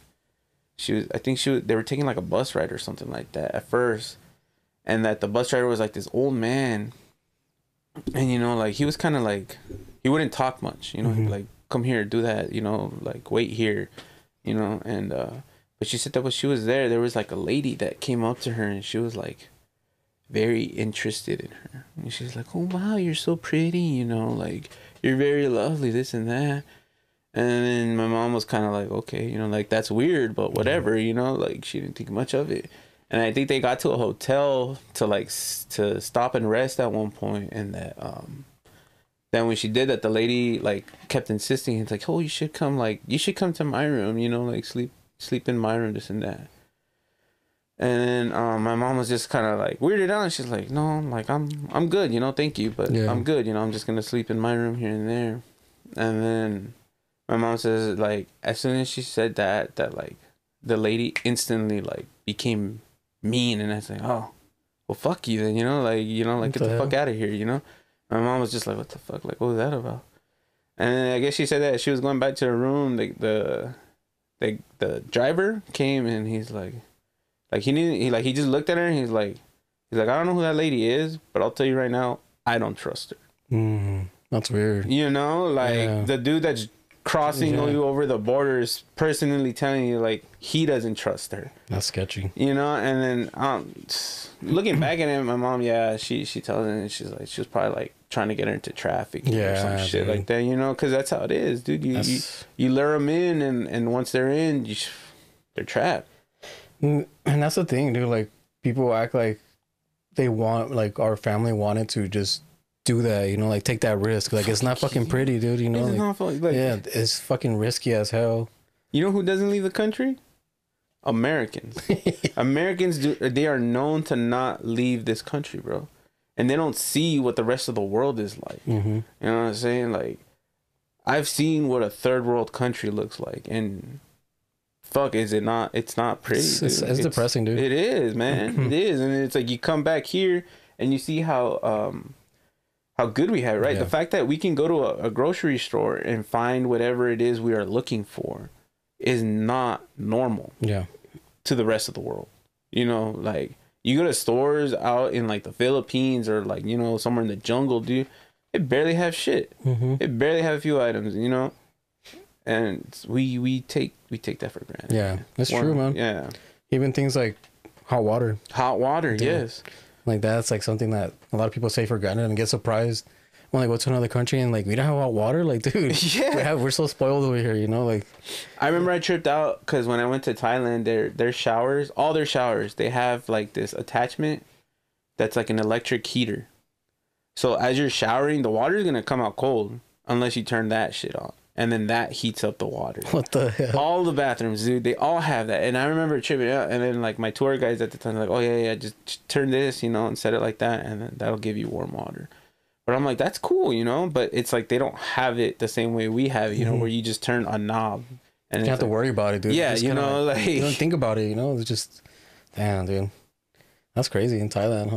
they were taking like a bus ride or something like that at first. And that the bus driver was like this old man. And, you know, like he was kind of like, he wouldn't talk much, you know, he'd be like, come here, do that, you know, like wait here, you know. And, but she said that when she was there was like a lady that came up to her and she was like very interested in her. And she's like, oh, wow, you're so pretty, you know, like you're very lovely, this and that. And then my mom was kind of like, okay, you know, like that's weird, but whatever, you know, like she didn't think much of it. And I think they got to a hotel to like to stop and rest at one point, and that then when she did that, the lady like kept insisting. It's like, oh, you should come to my room, you know, like sleep in my room, this and that. And then my mom was just kind of like weirded out, and she's like, no, I'm good, you know, thank you, but I'm good, you know, I'm just gonna sleep in my room here and there. And then my mom says like as soon as she said that like the lady instantly like became mean, and I was like, oh, well, fuck you then, you know, like get the fuck out of here, you know. My mom was just like, what the fuck, like what was that about? And I guess she said that she was going back to her room, like the driver came, and he's like he just looked at her, and he's like I don't know who that lady is, but I'll tell you right now, I don't trust her. That's weird, you know, like the dude that's crossing you over the borders personally telling you like he doesn't trust her. That's sketchy, you know. And then looking back at it, my mom, she tells me, and she's like, she was probably like trying to get her into traffic or some shit like that, you know, because that's how it is, dude. You lure them in, and once they're in, they're trapped. And that's the thing, dude. Like people act like they want, like our family wanted to just do that, you know, like take that risk. Like it's not fucking pretty, dude, you know. It's fucking risky as hell. You know who doesn't leave the country? Americans. Americans they are known to not leave this country, bro. And they don't see what the rest of the world is like. You know what I'm saying? Like I've seen what a third world country looks like, and fuck, is it not? It's not pretty. It's depressing, dude. It is, man. It is. And it's like you come back here and you see how good we have it, right? The fact that we can go to a grocery store and find whatever it is we are looking for is not normal to the rest of the world. You know, like you go to stores out in like the Philippines or like, you know, somewhere in the jungle, dude, it barely have shit. It barely have a few items, you know. And we take that for granted. Yeah, that's true, man. Yeah. Even things like hot water. Yes. Like that's like something that a lot of people say for granted and get surprised when they go to another country and like we don't have hot water. Like, dude, we're so spoiled over here, you know. Like, I remember I tripped out because when I went to Thailand, their showers, all their showers, they have like this attachment that's like an electric heater. So as you're showering, the water is gonna come out cold unless you turn that shit on. And then that heats up the water. What the hell? All the bathrooms, dude, they all have that. And I remember tripping out. And then, like, my tour guides at the time, like, oh, yeah, just turn this, you know, and set it like that. And then that'll give you warm water. But I'm like, that's cool, you know? But it's like they don't have it the same way we have it, you know, where you just turn a knob. And you don't have to worry about it, dude. Yeah, you know, like... You don't think about it, you know? It's just... Damn, dude. That's crazy in Thailand,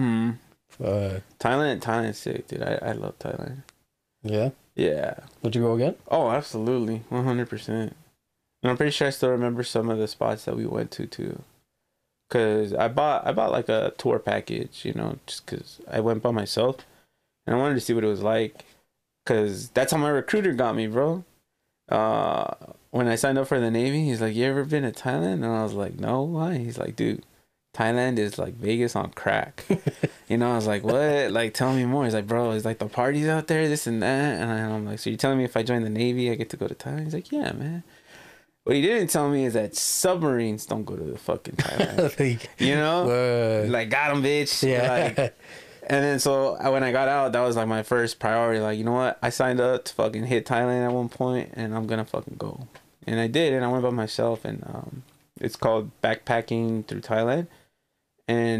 huh? Thailand's sick, dude. I love Thailand. Yeah? Yeah. Would you go again? Oh, absolutely. 100%. And I'm pretty sure I still remember some of the spots that we went to too. Cause I bought like a tour package, you know, just cause I went by myself and I wanted to see what it was like. Cause that's how my recruiter got me, bro. When I signed up for the Navy, he's like, you ever been to Thailand? And I was like, no, why? He's like, dude, Thailand is like Vegas on crack. You know, I was like, what? Like, tell me more. He's like, bro, it's like the parties out there, this and that. And I'm like, so you're telling me if I join the Navy, I get to go to Thailand? He's like, yeah, man. What he didn't tell me is that submarines don't go to the fucking Thailand. You know? Like, got him, bitch. Yeah. Like, and then so when I got out, that was like my first priority. Like, you know what? I signed up to fucking hit Thailand at one point, and I'm going to fucking go. And I did, and I went by myself, and it's called backpacking through Thailand. And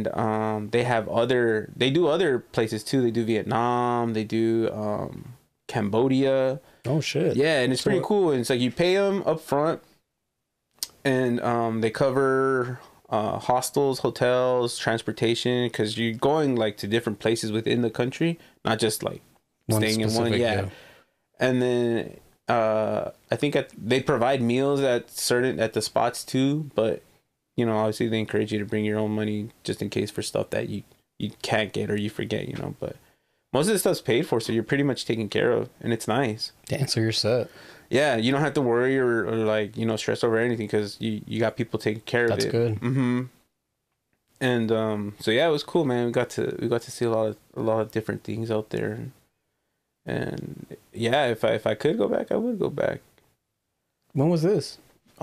they do other places too. They do Vietnam, they do Cambodia. Oh shit. Yeah, and it's pretty cool. And it's like you pay them up front, and they cover hostels, hotels, transportation, because you're going like to different places within the country, not just like staying in one. Yeah. And then I think they provide meals at the spots too, but you know, obviously they encourage you to bring your own money just in case for stuff that you can't get or you forget, you know. But most of the stuff's paid for, so you're pretty much taken care of, and it's nice. Damn, so you're set. Yeah, you don't have to worry or like, you know, stress over anything because you got people taking care of it. That's good. Mm-hmm. And so yeah, it was cool, man. We got to see a lot of different things out there, and yeah, if I could go back, I would go back. When was this?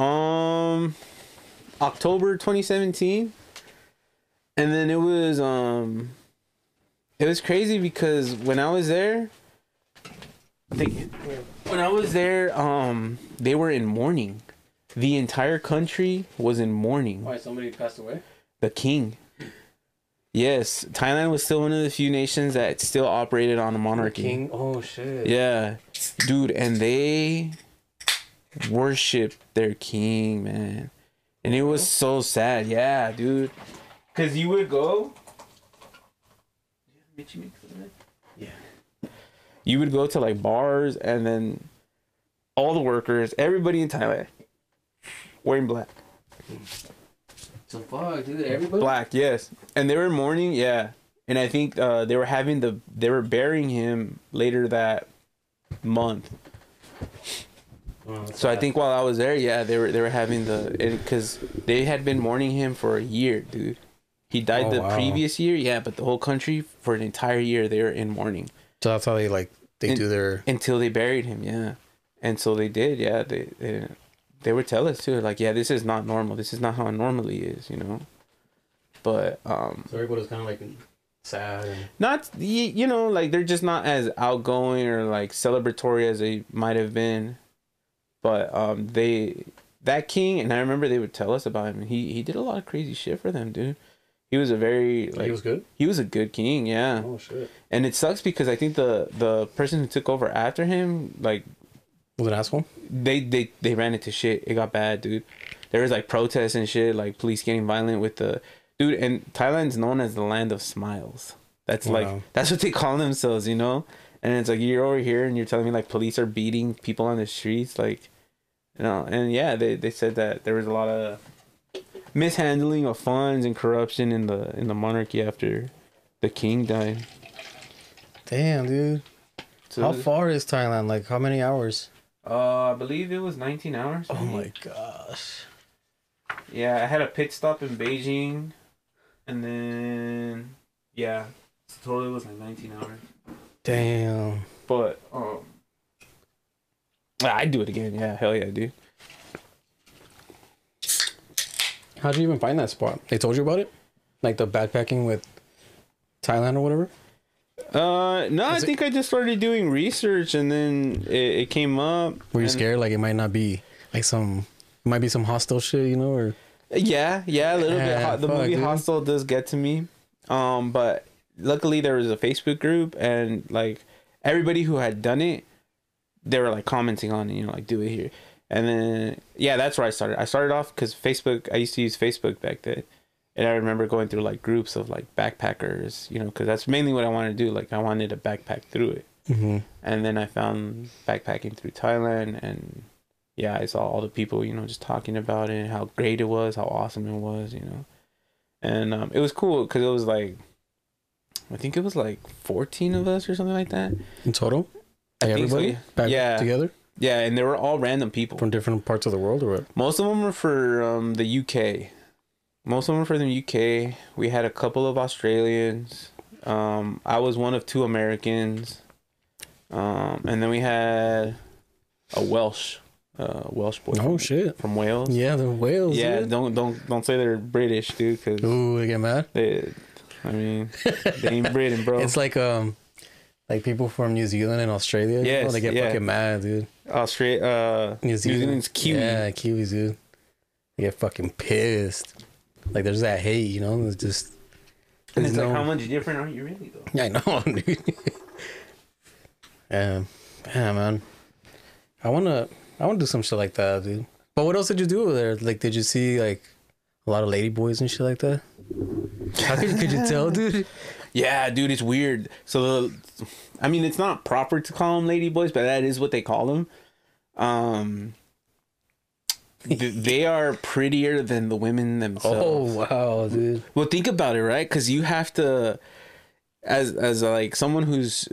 October 2017, and then it was crazy because when I was there, they were in mourning. The entire country was in mourning. Why, somebody passed away? The king. Yes, Thailand was still one of the few nations that still operated on a monarchy. The king? Oh shit. Yeah, dude, and they worshiped their king, man, and it was so sad. Yeah, dude, because you would go. Yeah. You would go to like bars, and then all the workers, everybody in Thailand, wearing black. So fuck, dude, everybody? Black, yes. And they were mourning, yeah. And I think they were burying him later that month. Oh, so I think while I was there, yeah, they were having because they had been mourning him for a year, dude. He died previous year, yeah, but the whole country for an entire year they were in mourning. So that's how they do their until they buried him, yeah. And so they did, yeah. They would tell us too, like, yeah, this is not normal. This is not how it normally is, you know. But so everybody's kind of like sad. And... Not, you know, like they're just not as outgoing or like celebratory as they might have been. But that king, and I remember they would tell us about him. He did a lot of crazy shit for them, dude. He was a very like he was good. He was a good king, yeah. Oh shit. And it sucks because I think the person who took over after him, like, was an asshole. They ran into shit. It got bad, dude. There was like protests and shit, like police getting violent with the dude. And Thailand's known as the land of smiles. That's like that's what they call themselves, you know. And it's like you're over here and you're telling me like police are beating people on the streets, like, you know. And yeah, they said that there was a lot of mishandling of funds and corruption in the monarchy after the king died. Damn, dude. So how far is Thailand? Like how many hours? I believe it was 19 hours. Maybe. Oh my gosh. Yeah, I had a pit stop in Beijing, and then yeah, totally was like 19 hours. Damn. But I'd do it again. Yeah, hell yeah, dude. How'd you even find that spot? They told you about it, like the backpacking with Thailand or whatever. No, I think I just started doing research and then it came up. Were you scared? Like it might not be like might be some hostile shit, you know, or yeah, a little bit. The movie Hostel does get to me. But luckily there was a Facebook group and like everybody who had done it, they were like commenting on it, you know, like do it here. And then yeah, that's where I started. I started off because Facebook. I used to use Facebook back then. And I remember going through like groups of like backpackers, you know, because that's mainly what I wanted to do. Like I wanted to backpack through it. Mm-hmm. And then I found backpacking through Thailand. And yeah, I saw all the people, you know, just talking about it, how great it was, how awesome it was, you know. And it was cool because it was like, I think it was like 14 of us or something like that. In total? Like everybody? So. Back together? Yeah, and they were all random people. From different parts of the world or what? Most of them were for the UK. Most of them from the UK. We had a couple of Australians. I was one of 2 Americans. And then we had a Welsh boy. Oh shit! From Wales. Yeah, the Wales. Yeah, dude. don't say they're British, dude. Cause ooh, they get mad. They ain't Britain, bro. It's like people from New Zealand and Australia. Yes, you know, they get fucking mad, dude. New Zealand's Kiwi. Yeah, Kiwis, dude. They get fucking pissed. Like there's that hate, you know. It's just. And it's like, how much different are you really, though? Yeah, I know, dude. Yeah, man. I wanna do some shit like that, dude. But what else did you do over there? Like, did you see like a lot of lady boys and shit like that? How could you tell, dude? Yeah, dude, it's weird. So, I mean, it's not proper to call them lady boys, but that is what they call them. They are prettier than the women themselves. Oh wow, dude. Well, think about it, right? Because you have to, as like someone who's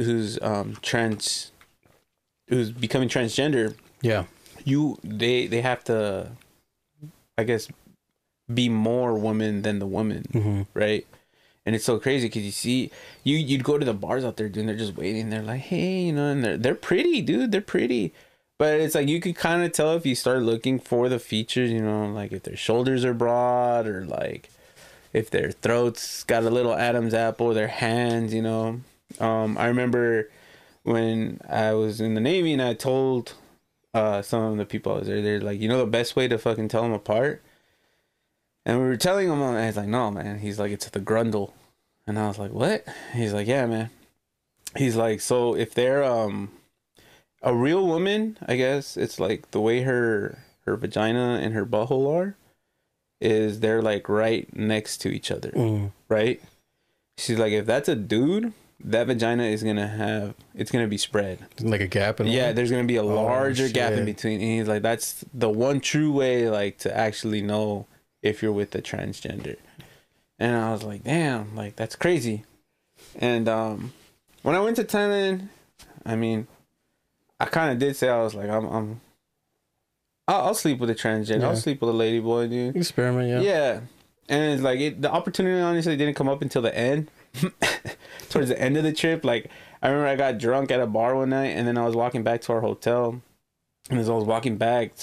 becoming transgender. Yeah. They have to, I guess, be more woman than the woman, right? And it's so crazy because you see, you'd go to the bars out there, dude, and they're just waiting. They're like, hey, you know, and they're pretty, dude. They're pretty. But it's like you could kind of tell if you start looking for the features, you know, like if their shoulders are broad or like if their throat's got a little Adam's apple, their hands, you know. I remember when I was in the Navy and I told some of the people I was there, they're like, you know, the best way to fucking tell them apart. And we were telling him, and he's like, no, man. He's like, it's the grundle. And I was like, what? He's like, yeah, man. He's like, so if they're a real woman, I guess it's like the way her vagina and her butthole are, is they're like right next to each other, right? She's like, if that's a dude, that vagina is it's gonna be spread like a gap, there's gonna be a larger gap in between. And he's like, that's the one true way, like, to actually know if you're with a transgender. And I was like, damn, like that's crazy. And when I went to Thailand, I mean, I kind of did say, I was like, I'll sleep with a transgender. I'll sleep with a lady boy, dude. Experiment, yeah. Yeah. And it's like, the opportunity honestly didn't come up until the end. Towards the end of the trip. Like, I remember I got drunk at a bar one night, and then I was walking back to our hotel. And as I was walking back,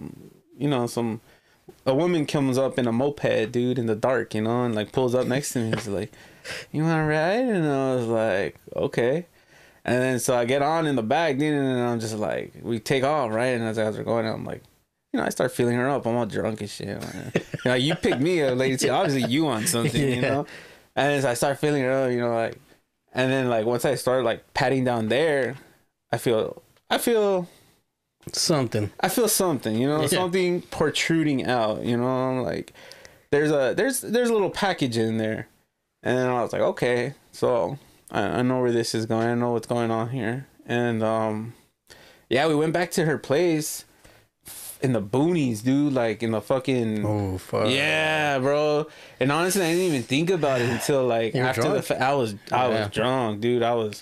a woman comes up in a moped, dude, in the dark, you know, and like pulls up next to me. He's like, you want to ride? And I was like, okay. And then so I get on in the back, dude, and I'm just like, we take off, right? And as we're going, I'm like, you know, I start feeling her up. I'm all drunk and shit. Like, you picked me up, lady, too. Obviously you want something, you know? And as I start feeling her up, you know, like, and then like once I start like patting down there, I feel something. You know, something protruding out, you know, like there's a little package in there. And then I was like, okay, so I know where this is going. I know what's going on here. And we went back to her place in the boonies, dude, like in the fucking, oh fuck, yeah, bro. And honestly, I didn't even think about it until like after drunk? I was drunk, dude. I was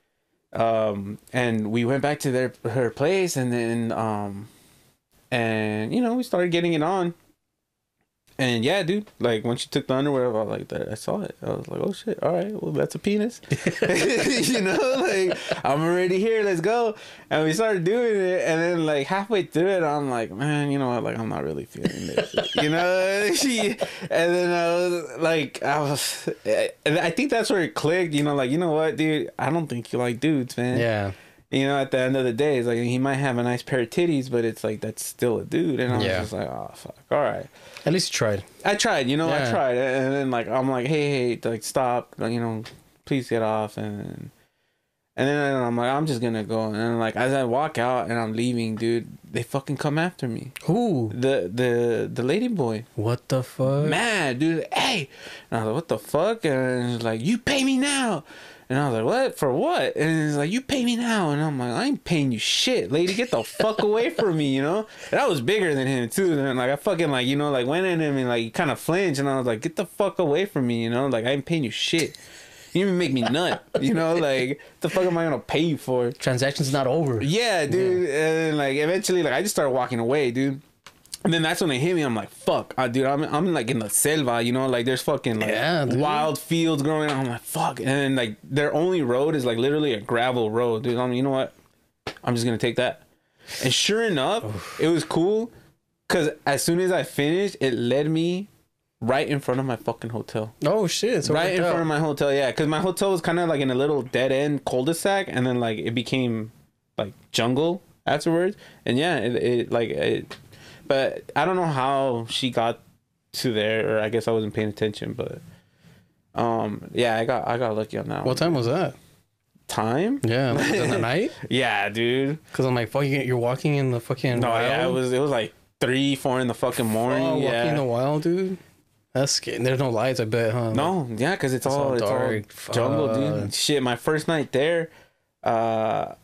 and we went back to her place, and then and you know, we started getting it on. And yeah, dude, like when she took the underwear off, I was like, that, I saw it. I was like, oh shit, all right, well, that's a penis. You know, like, I'm already here, let's go. And we started doing it, and then like halfway through it, I'm like, man, you know what, like, I'm not really feeling this. You know? And then I think that's where it clicked, you know, like, you know what, dude, I don't think you like dudes, man. Yeah. You know, at the end of the day, it's like, he might have a nice pair of titties, but it's like, that's still a dude. And I was just like, oh, fuck, all right. At least you tried. I tried, you know, I tried. And then, like, I'm like, hey, like, stop, you know, please get off. And then I'm like, I'm just gonna go. And then, like, as I walk out and I'm leaving, dude, they fucking come after me. Who? The lady boy. What the fuck? Mad, dude. Hey. And I was like, what the fuck? And it's like, you pay me now. And I was like, what? For what? And he's like, you pay me now. And I'm like, I ain't paying you shit, lady. Get the fuck away from me, you know? And I was bigger than him, too. And like, I fucking, like, you know, like, went at him and, like, he kind of flinched. And I was like, get the fuck away from me, you know? Like, I ain't paying you shit. You even make me nut, you know? Like, what the fuck am I going to pay you for? Transaction's not over. Yeah, dude. Yeah. And, like, eventually, like, I just started walking away, dude. And then that's when it hit me. I'm like, fuck, dude, I'm like in the selva, you know, like there's fucking like wild fields growing on. I'm like, fuck. And then, like, their only road is like literally a gravel road, dude. I'm like, you know what? I'm just going to take that. And sure enough, it was cool because as soon as I finished, it led me right in front of my fucking hotel. Oh, shit. So right in front of my hotel, yeah. Because my hotel was kind of like in a little dead end cul-de-sac, and then like it became like jungle afterwards. And yeah, but I don't know how she got to there, or I guess I wasn't paying attention, but yeah, I got lucky on that. What time was that? Time? Yeah, like in the night? Yeah, dude. Because I'm like, fuck, you're walking in the fucking no, yeah, it was like 3, 4 in the fucking morning. Walking in the wild, dude. That's scary. There's no lights, I bet, huh? No, yeah, because it's all dark. It's all jungle, dude. Shit, my first night there, I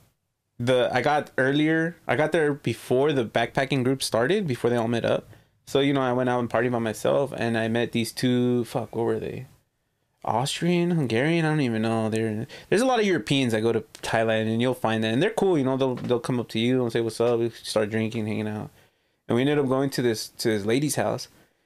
got there before the backpacking group started, before they all met up. So, you know, I went out and partied by myself, and I met these two, what were they? Austrian, Hungarian, I don't even know. There's a lot of Europeans that go to Thailand, and you'll find that, and they're cool. You know, they'll come up to you and say what's up. We start drinking, hanging out, and we ended up going to this lady's house,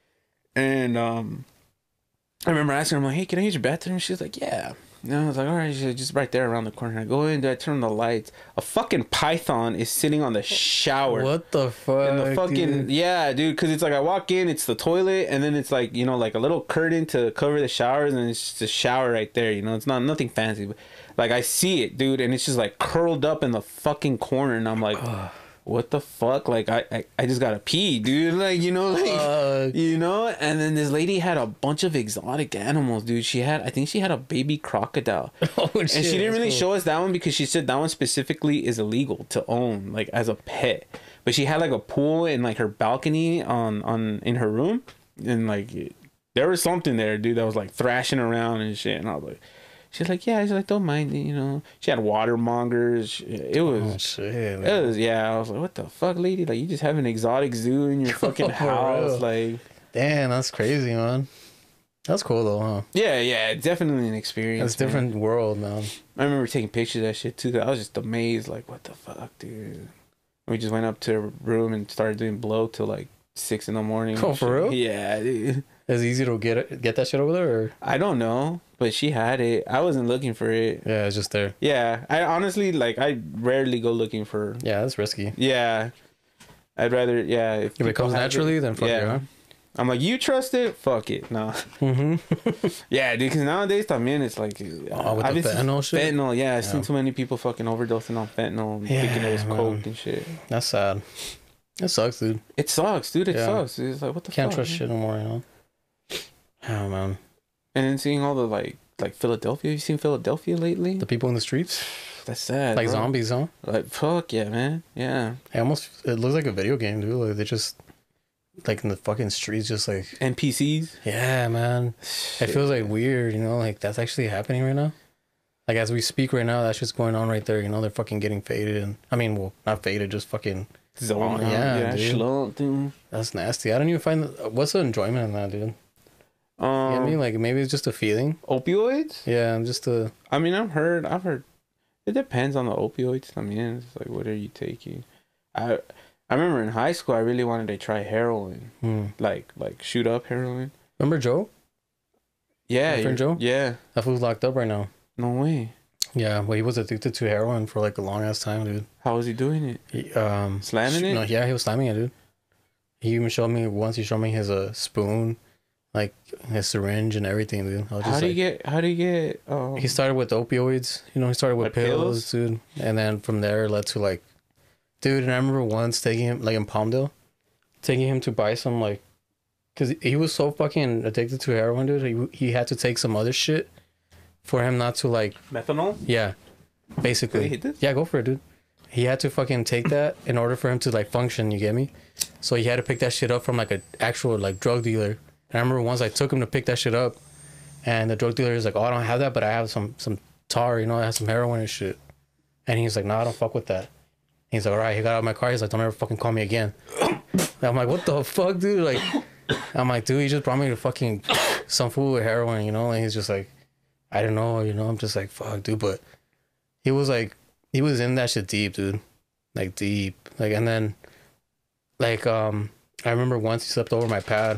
and I remember asking her, I'm like, hey, can I use your bathroom? She's like, yeah. And I was like, all right, just right there around the corner. I go in, I turn on the lights. A fucking python is sitting on the shower. What the fuck? And the fucking, dude? Yeah, dude, because it's like I walk in, it's the toilet, and then it's like, you know, like a little curtain to cover the showers, and it's just a shower right there, you know? It's nothing fancy, but like I see it, dude, and it's just like curled up in the fucking corner, and I'm like, what the fuck? Like I just gotta pee, dude. Like, you know, like you know. And then this lady had a bunch of exotic animals, dude. I think she had a baby crocodile. Oh, and shit, she didn't really show us that one because she said that one specifically is illegal to own, like as a pet. But she had like a pool in like her balcony in her room, and like there was something there, dude, that was like thrashing around and shit. And I was like. She's like, yeah. She's like, don't mind it, you know. She had water mongers. It was, shit, man. It was, yeah. I was like, what the fuck, lady? Like, you just have an exotic zoo in your fucking house, like. Damn, that's crazy, man. That's cool though, huh? Yeah, definitely an experience. It's a different world, man. I remember taking pictures of that shit too. I was just amazed, like, what the fuck, dude. We just went up to her room and started doing blow till like 6 in the morning. Oh, for real? Yeah, dude. Is it easy to get that shit over there? Or? I don't know, but she had it. I wasn't looking for it. Yeah, it's just there. Yeah, I honestly, like, I rarely go looking for. Yeah, that's risky. Yeah, I'd rather, yeah. If it comes naturally, then fuck it, huh? I'm like, you trust it? Fuck it. No. Mm-hmm. Yeah, dude, because nowadays, también, it's like. With the fentanyl shit? Fentanyl, yeah. I've seen too many people fucking overdosing on fentanyl and thinking it was coke and shit. That's sad. It sucks, dude. It sucks, dude. It sucks. It's like, what the fuck? Can't trust shit no more, you know? Oh, man. And then seeing all the, like Philadelphia. Have you seen Philadelphia lately? The people in the streets? That's sad. Like, bro. Zombies, huh? Like, fuck yeah, man. Yeah. It looks like a video game, dude. Like, they just, like, in the fucking streets, just like. NPCs? Yeah, man. Shit. It feels like weird, you know? Like, that's actually happening right now. Like, as we speak right now, that's just going on right there, you know? They're fucking getting faded. And I mean, well, not faded, just fucking. Zone. Yeah, dude. Slump, dude. That's nasty. I don't even find what's the enjoyment in that, dude. You know what I mean? Like, maybe it's just a feeling. Opioids? Yeah, just a. I mean, I've heard. It depends on the opioids. I mean, it's like, what are you taking? I remember in high school, I really wanted to try heroin, like shoot up heroin. Remember Joe? Yeah, my friend Joe. Yeah, that fool's locked up right now. No way. Yeah, well, he was addicted to heroin for like a long ass time, dude. How was he doing it? Slamming it? No, yeah, he was slamming it, dude. He even showed me once. He showed me his spoon, like his syringe and everything, dude. I was just How do you get? He started with opioids. You know, he started with pills, dude, and then from there it led to like, dude. And I remember once taking him like in Palmdale, taking him to buy some like, cause he was so fucking addicted to heroin, dude. He had to take some other shit. For him not to like methanol? Yeah. Basically. Yeah, go for it, dude. He had to fucking take that in order for him to like function, you get me? So he had to pick that shit up from like an actual like drug dealer. And I remember once I took him to pick that shit up and the drug dealer is like, oh, I don't have that, but I have some tar, you know, I have some heroin and shit. And he's like, no, I don't fuck with that. He's like, all right, he got out of my car, he's like, don't ever fucking call me again. And I'm like, what the fuck, dude? Like, I'm like, dude, he just brought me to fucking some food with heroin, you know? And he's just like, I don't know, you know, I'm just like, fuck, dude, but he was in that shit deep, dude, like deep, like, and then, like, I remember once he slept over my pad,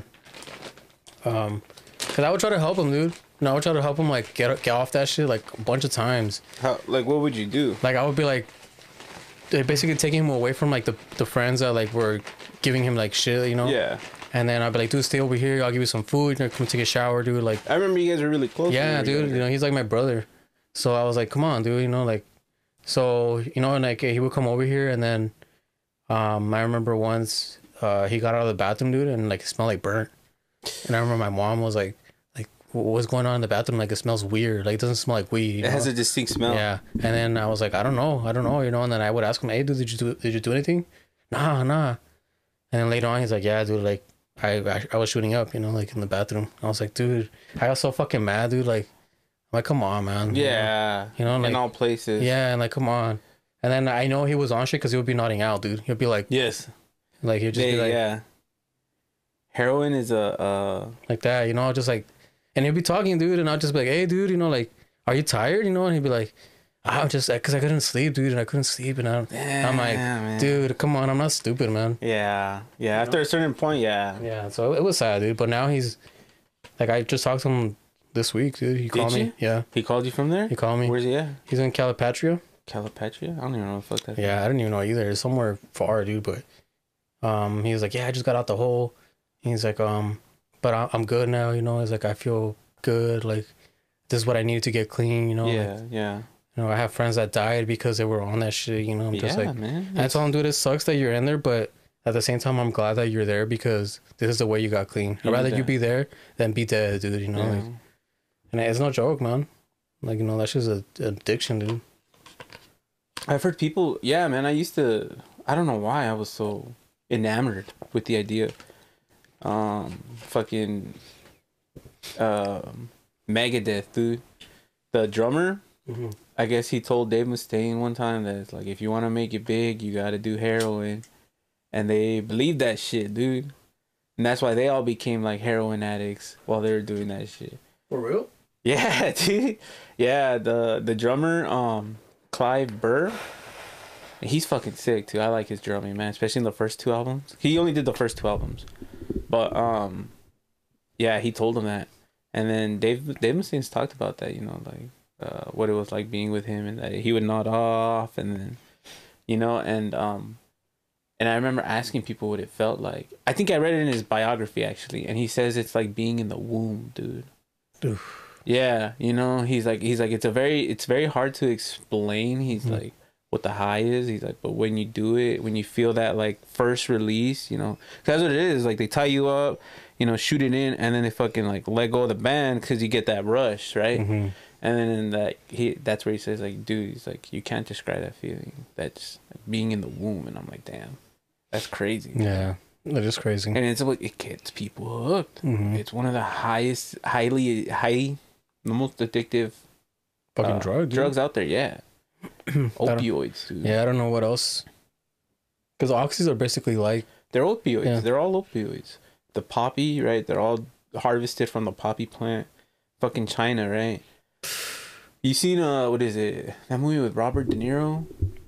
cause I would try to help him, dude, I would try to help him, like, get off that shit, like, a bunch of times. How, like, what would you do? Like, I would be, like, basically taking him away from, like, the friends that, like, were giving him, like, shit, you know? Yeah. And then I'd be like, dude, stay over here. I'll give you some food. Come take a shower, dude. Like, I remember you guys were really close. Yeah, dude. You know, he's like my brother. So I was like, come on, dude. You know, like, so, you know, and like he would come over here. And then I remember once he got out of the bathroom, dude, and like it smelled like burnt. And I remember my mom was like, what's going on in the bathroom? Like, it smells weird. Like, it doesn't smell like weed. It has a distinct smell. Yeah. And then I was like, I don't know, you know. And then I would ask him, hey, dude, did you do anything? Nah. And then later on, he's like, yeah, dude, like, I was shooting up, you know, like in the bathroom. I was like, dude, I got so fucking mad, dude. Like, I'm like, come on, man. Yeah. You know, like, in all places. yeah, and like, come on. And then I know he was on shit because he would be nodding out, dude. He'd be like, yes. Like, he'd just be like, yeah. Heroin is a like that, you know, just like, and he'd be talking, dude, and I'd just be like, hey, dude, you know, like, are you tired? You know, and he'd be like, I'm just, because I couldn't sleep, dude, and I couldn't sleep, and I'm like, man. Dude, come on, I'm not stupid, man. Yeah, yeah. After a certain point, yeah. Yeah, so it was sad, dude. But now he's, like, I just talked to him this week, dude. He called me. Yeah. He called you from there? He called me. Where's he at? He's in Calipatria. Calipatria? I don't even know what the fuck that is. Yeah, I didn't even know either. It's somewhere far, dude. But he was like, yeah, I just got out the hole. He's like, but I'm good now, you know. He's like, I feel good. Like, this is what I needed to get clean, you know. Yeah, like, yeah. You know, I have friends that died because they were on that shit, you know. I'm just like, man. I told him, dude, it sucks that you're in there, but at the same time, I'm glad that you're there because this is the way you got clean. I'd rather you be there than be dead, dude, you know. Yeah. Like, and it's no joke, man. Like, you know, that's just an addiction, dude. I've heard people, yeah, man. I don't know why I was so enamored with the idea. Fucking Megadeth, dude. The drummer, I guess he told Dave Mustaine one time that it's like, if you want to make it big, you got to do heroin. And they believed that shit, dude. And that's why they all became like heroin addicts while they were doing that shit. For real? Yeah, dude. Yeah, the drummer, Clive Burr, he's fucking sick too. I like his drumming, man, especially in the first 2 albums. He only did the first 2 albums. But yeah, he told him that. And then Dave Mustaine's talked about that, you know, like what it was like being with him, and that he would nod off, and then, you know, and I remember asking people what it felt like. I think I read it in his biography actually, and he says it's like being in the womb, dude. Oof. Yeah, you know, he's like it's very hard to explain. He's like what the high is. He's like, but when you do it, when you feel that like first release, you know, 'cause that's what it is. Like they tie you up, you know, shoot it in, and then they fucking like let go of the band because you get that rush, right? And then in that's where he says like, dude, he's like, you can't describe that feeling. That's like being in the womb, and I'm like, damn, that's crazy. Yeah, that is crazy. And it gets people hooked. It's one of the the most addictive fucking drugs out there. Yeah. Opioids, dude. Yeah, I don't know what else. Because oxys are basically like, they're opioids. Yeah. They're all opioids. The poppy, right? They're all harvested from the poppy plant. Fucking China, right? You seen what is it? That movie with Robert De Niro?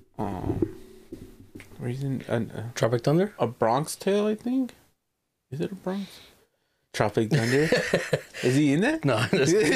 Tropic Thunder? A Bronx Tale, I think. Is it a Bronx? Tropic Thunder. Is he in that? No.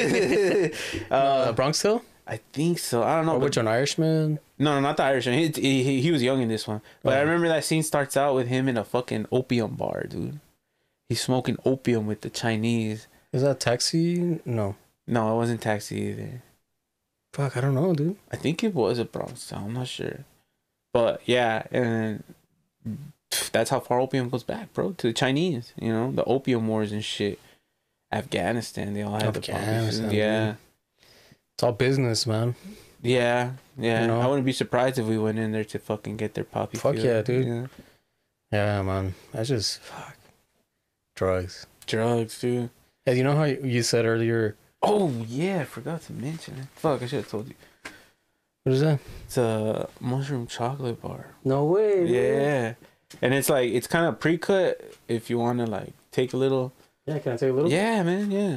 Bronx Tale? I think so. I don't know. Or which one? Irishman? No, not the Irishman. He was young in this one. But I remember that scene starts out with him in a fucking opium bar, dude. He's smoking opium with the Chinese. Is that Taxi? No. No, it wasn't Taxi either. Fuck, I don't know, dude. I think it was a Bronx Tale. I'm not sure. But yeah, and that's how far opium goes back, bro. To the Chinese, you know, the opium wars and shit. Afghanistan, they all had the yeah. It's all business, man. Yeah, yeah. You know? I wouldn't be surprised if we went in there to fucking get their poppy. Fuck field, yeah, dude. Yeah. Yeah, man. That's just fuck. Drugs, dude. Yeah, you know how you said earlier. Oh yeah, I forgot to mention it. Fuck, I should have told you. What is that? It's a mushroom chocolate bar. No way. Yeah, and it's like it's kind of pre-cut if you want to like take a little. Yeah, can I take a little? Yeah, man. Yeah.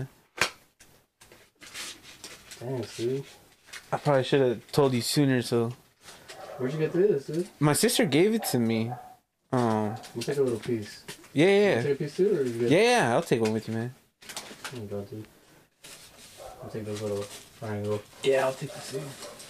Thanks, dude. I probably should have told you sooner. So. Where'd you get this, dude? My sister gave it to me. We'll take a little piece. Yeah, yeah. You take a piece too, or you get... Yeah, I'll take one with you, man. Oh my god, dude. I'll take those little triangles. Yeah, I'll take the same.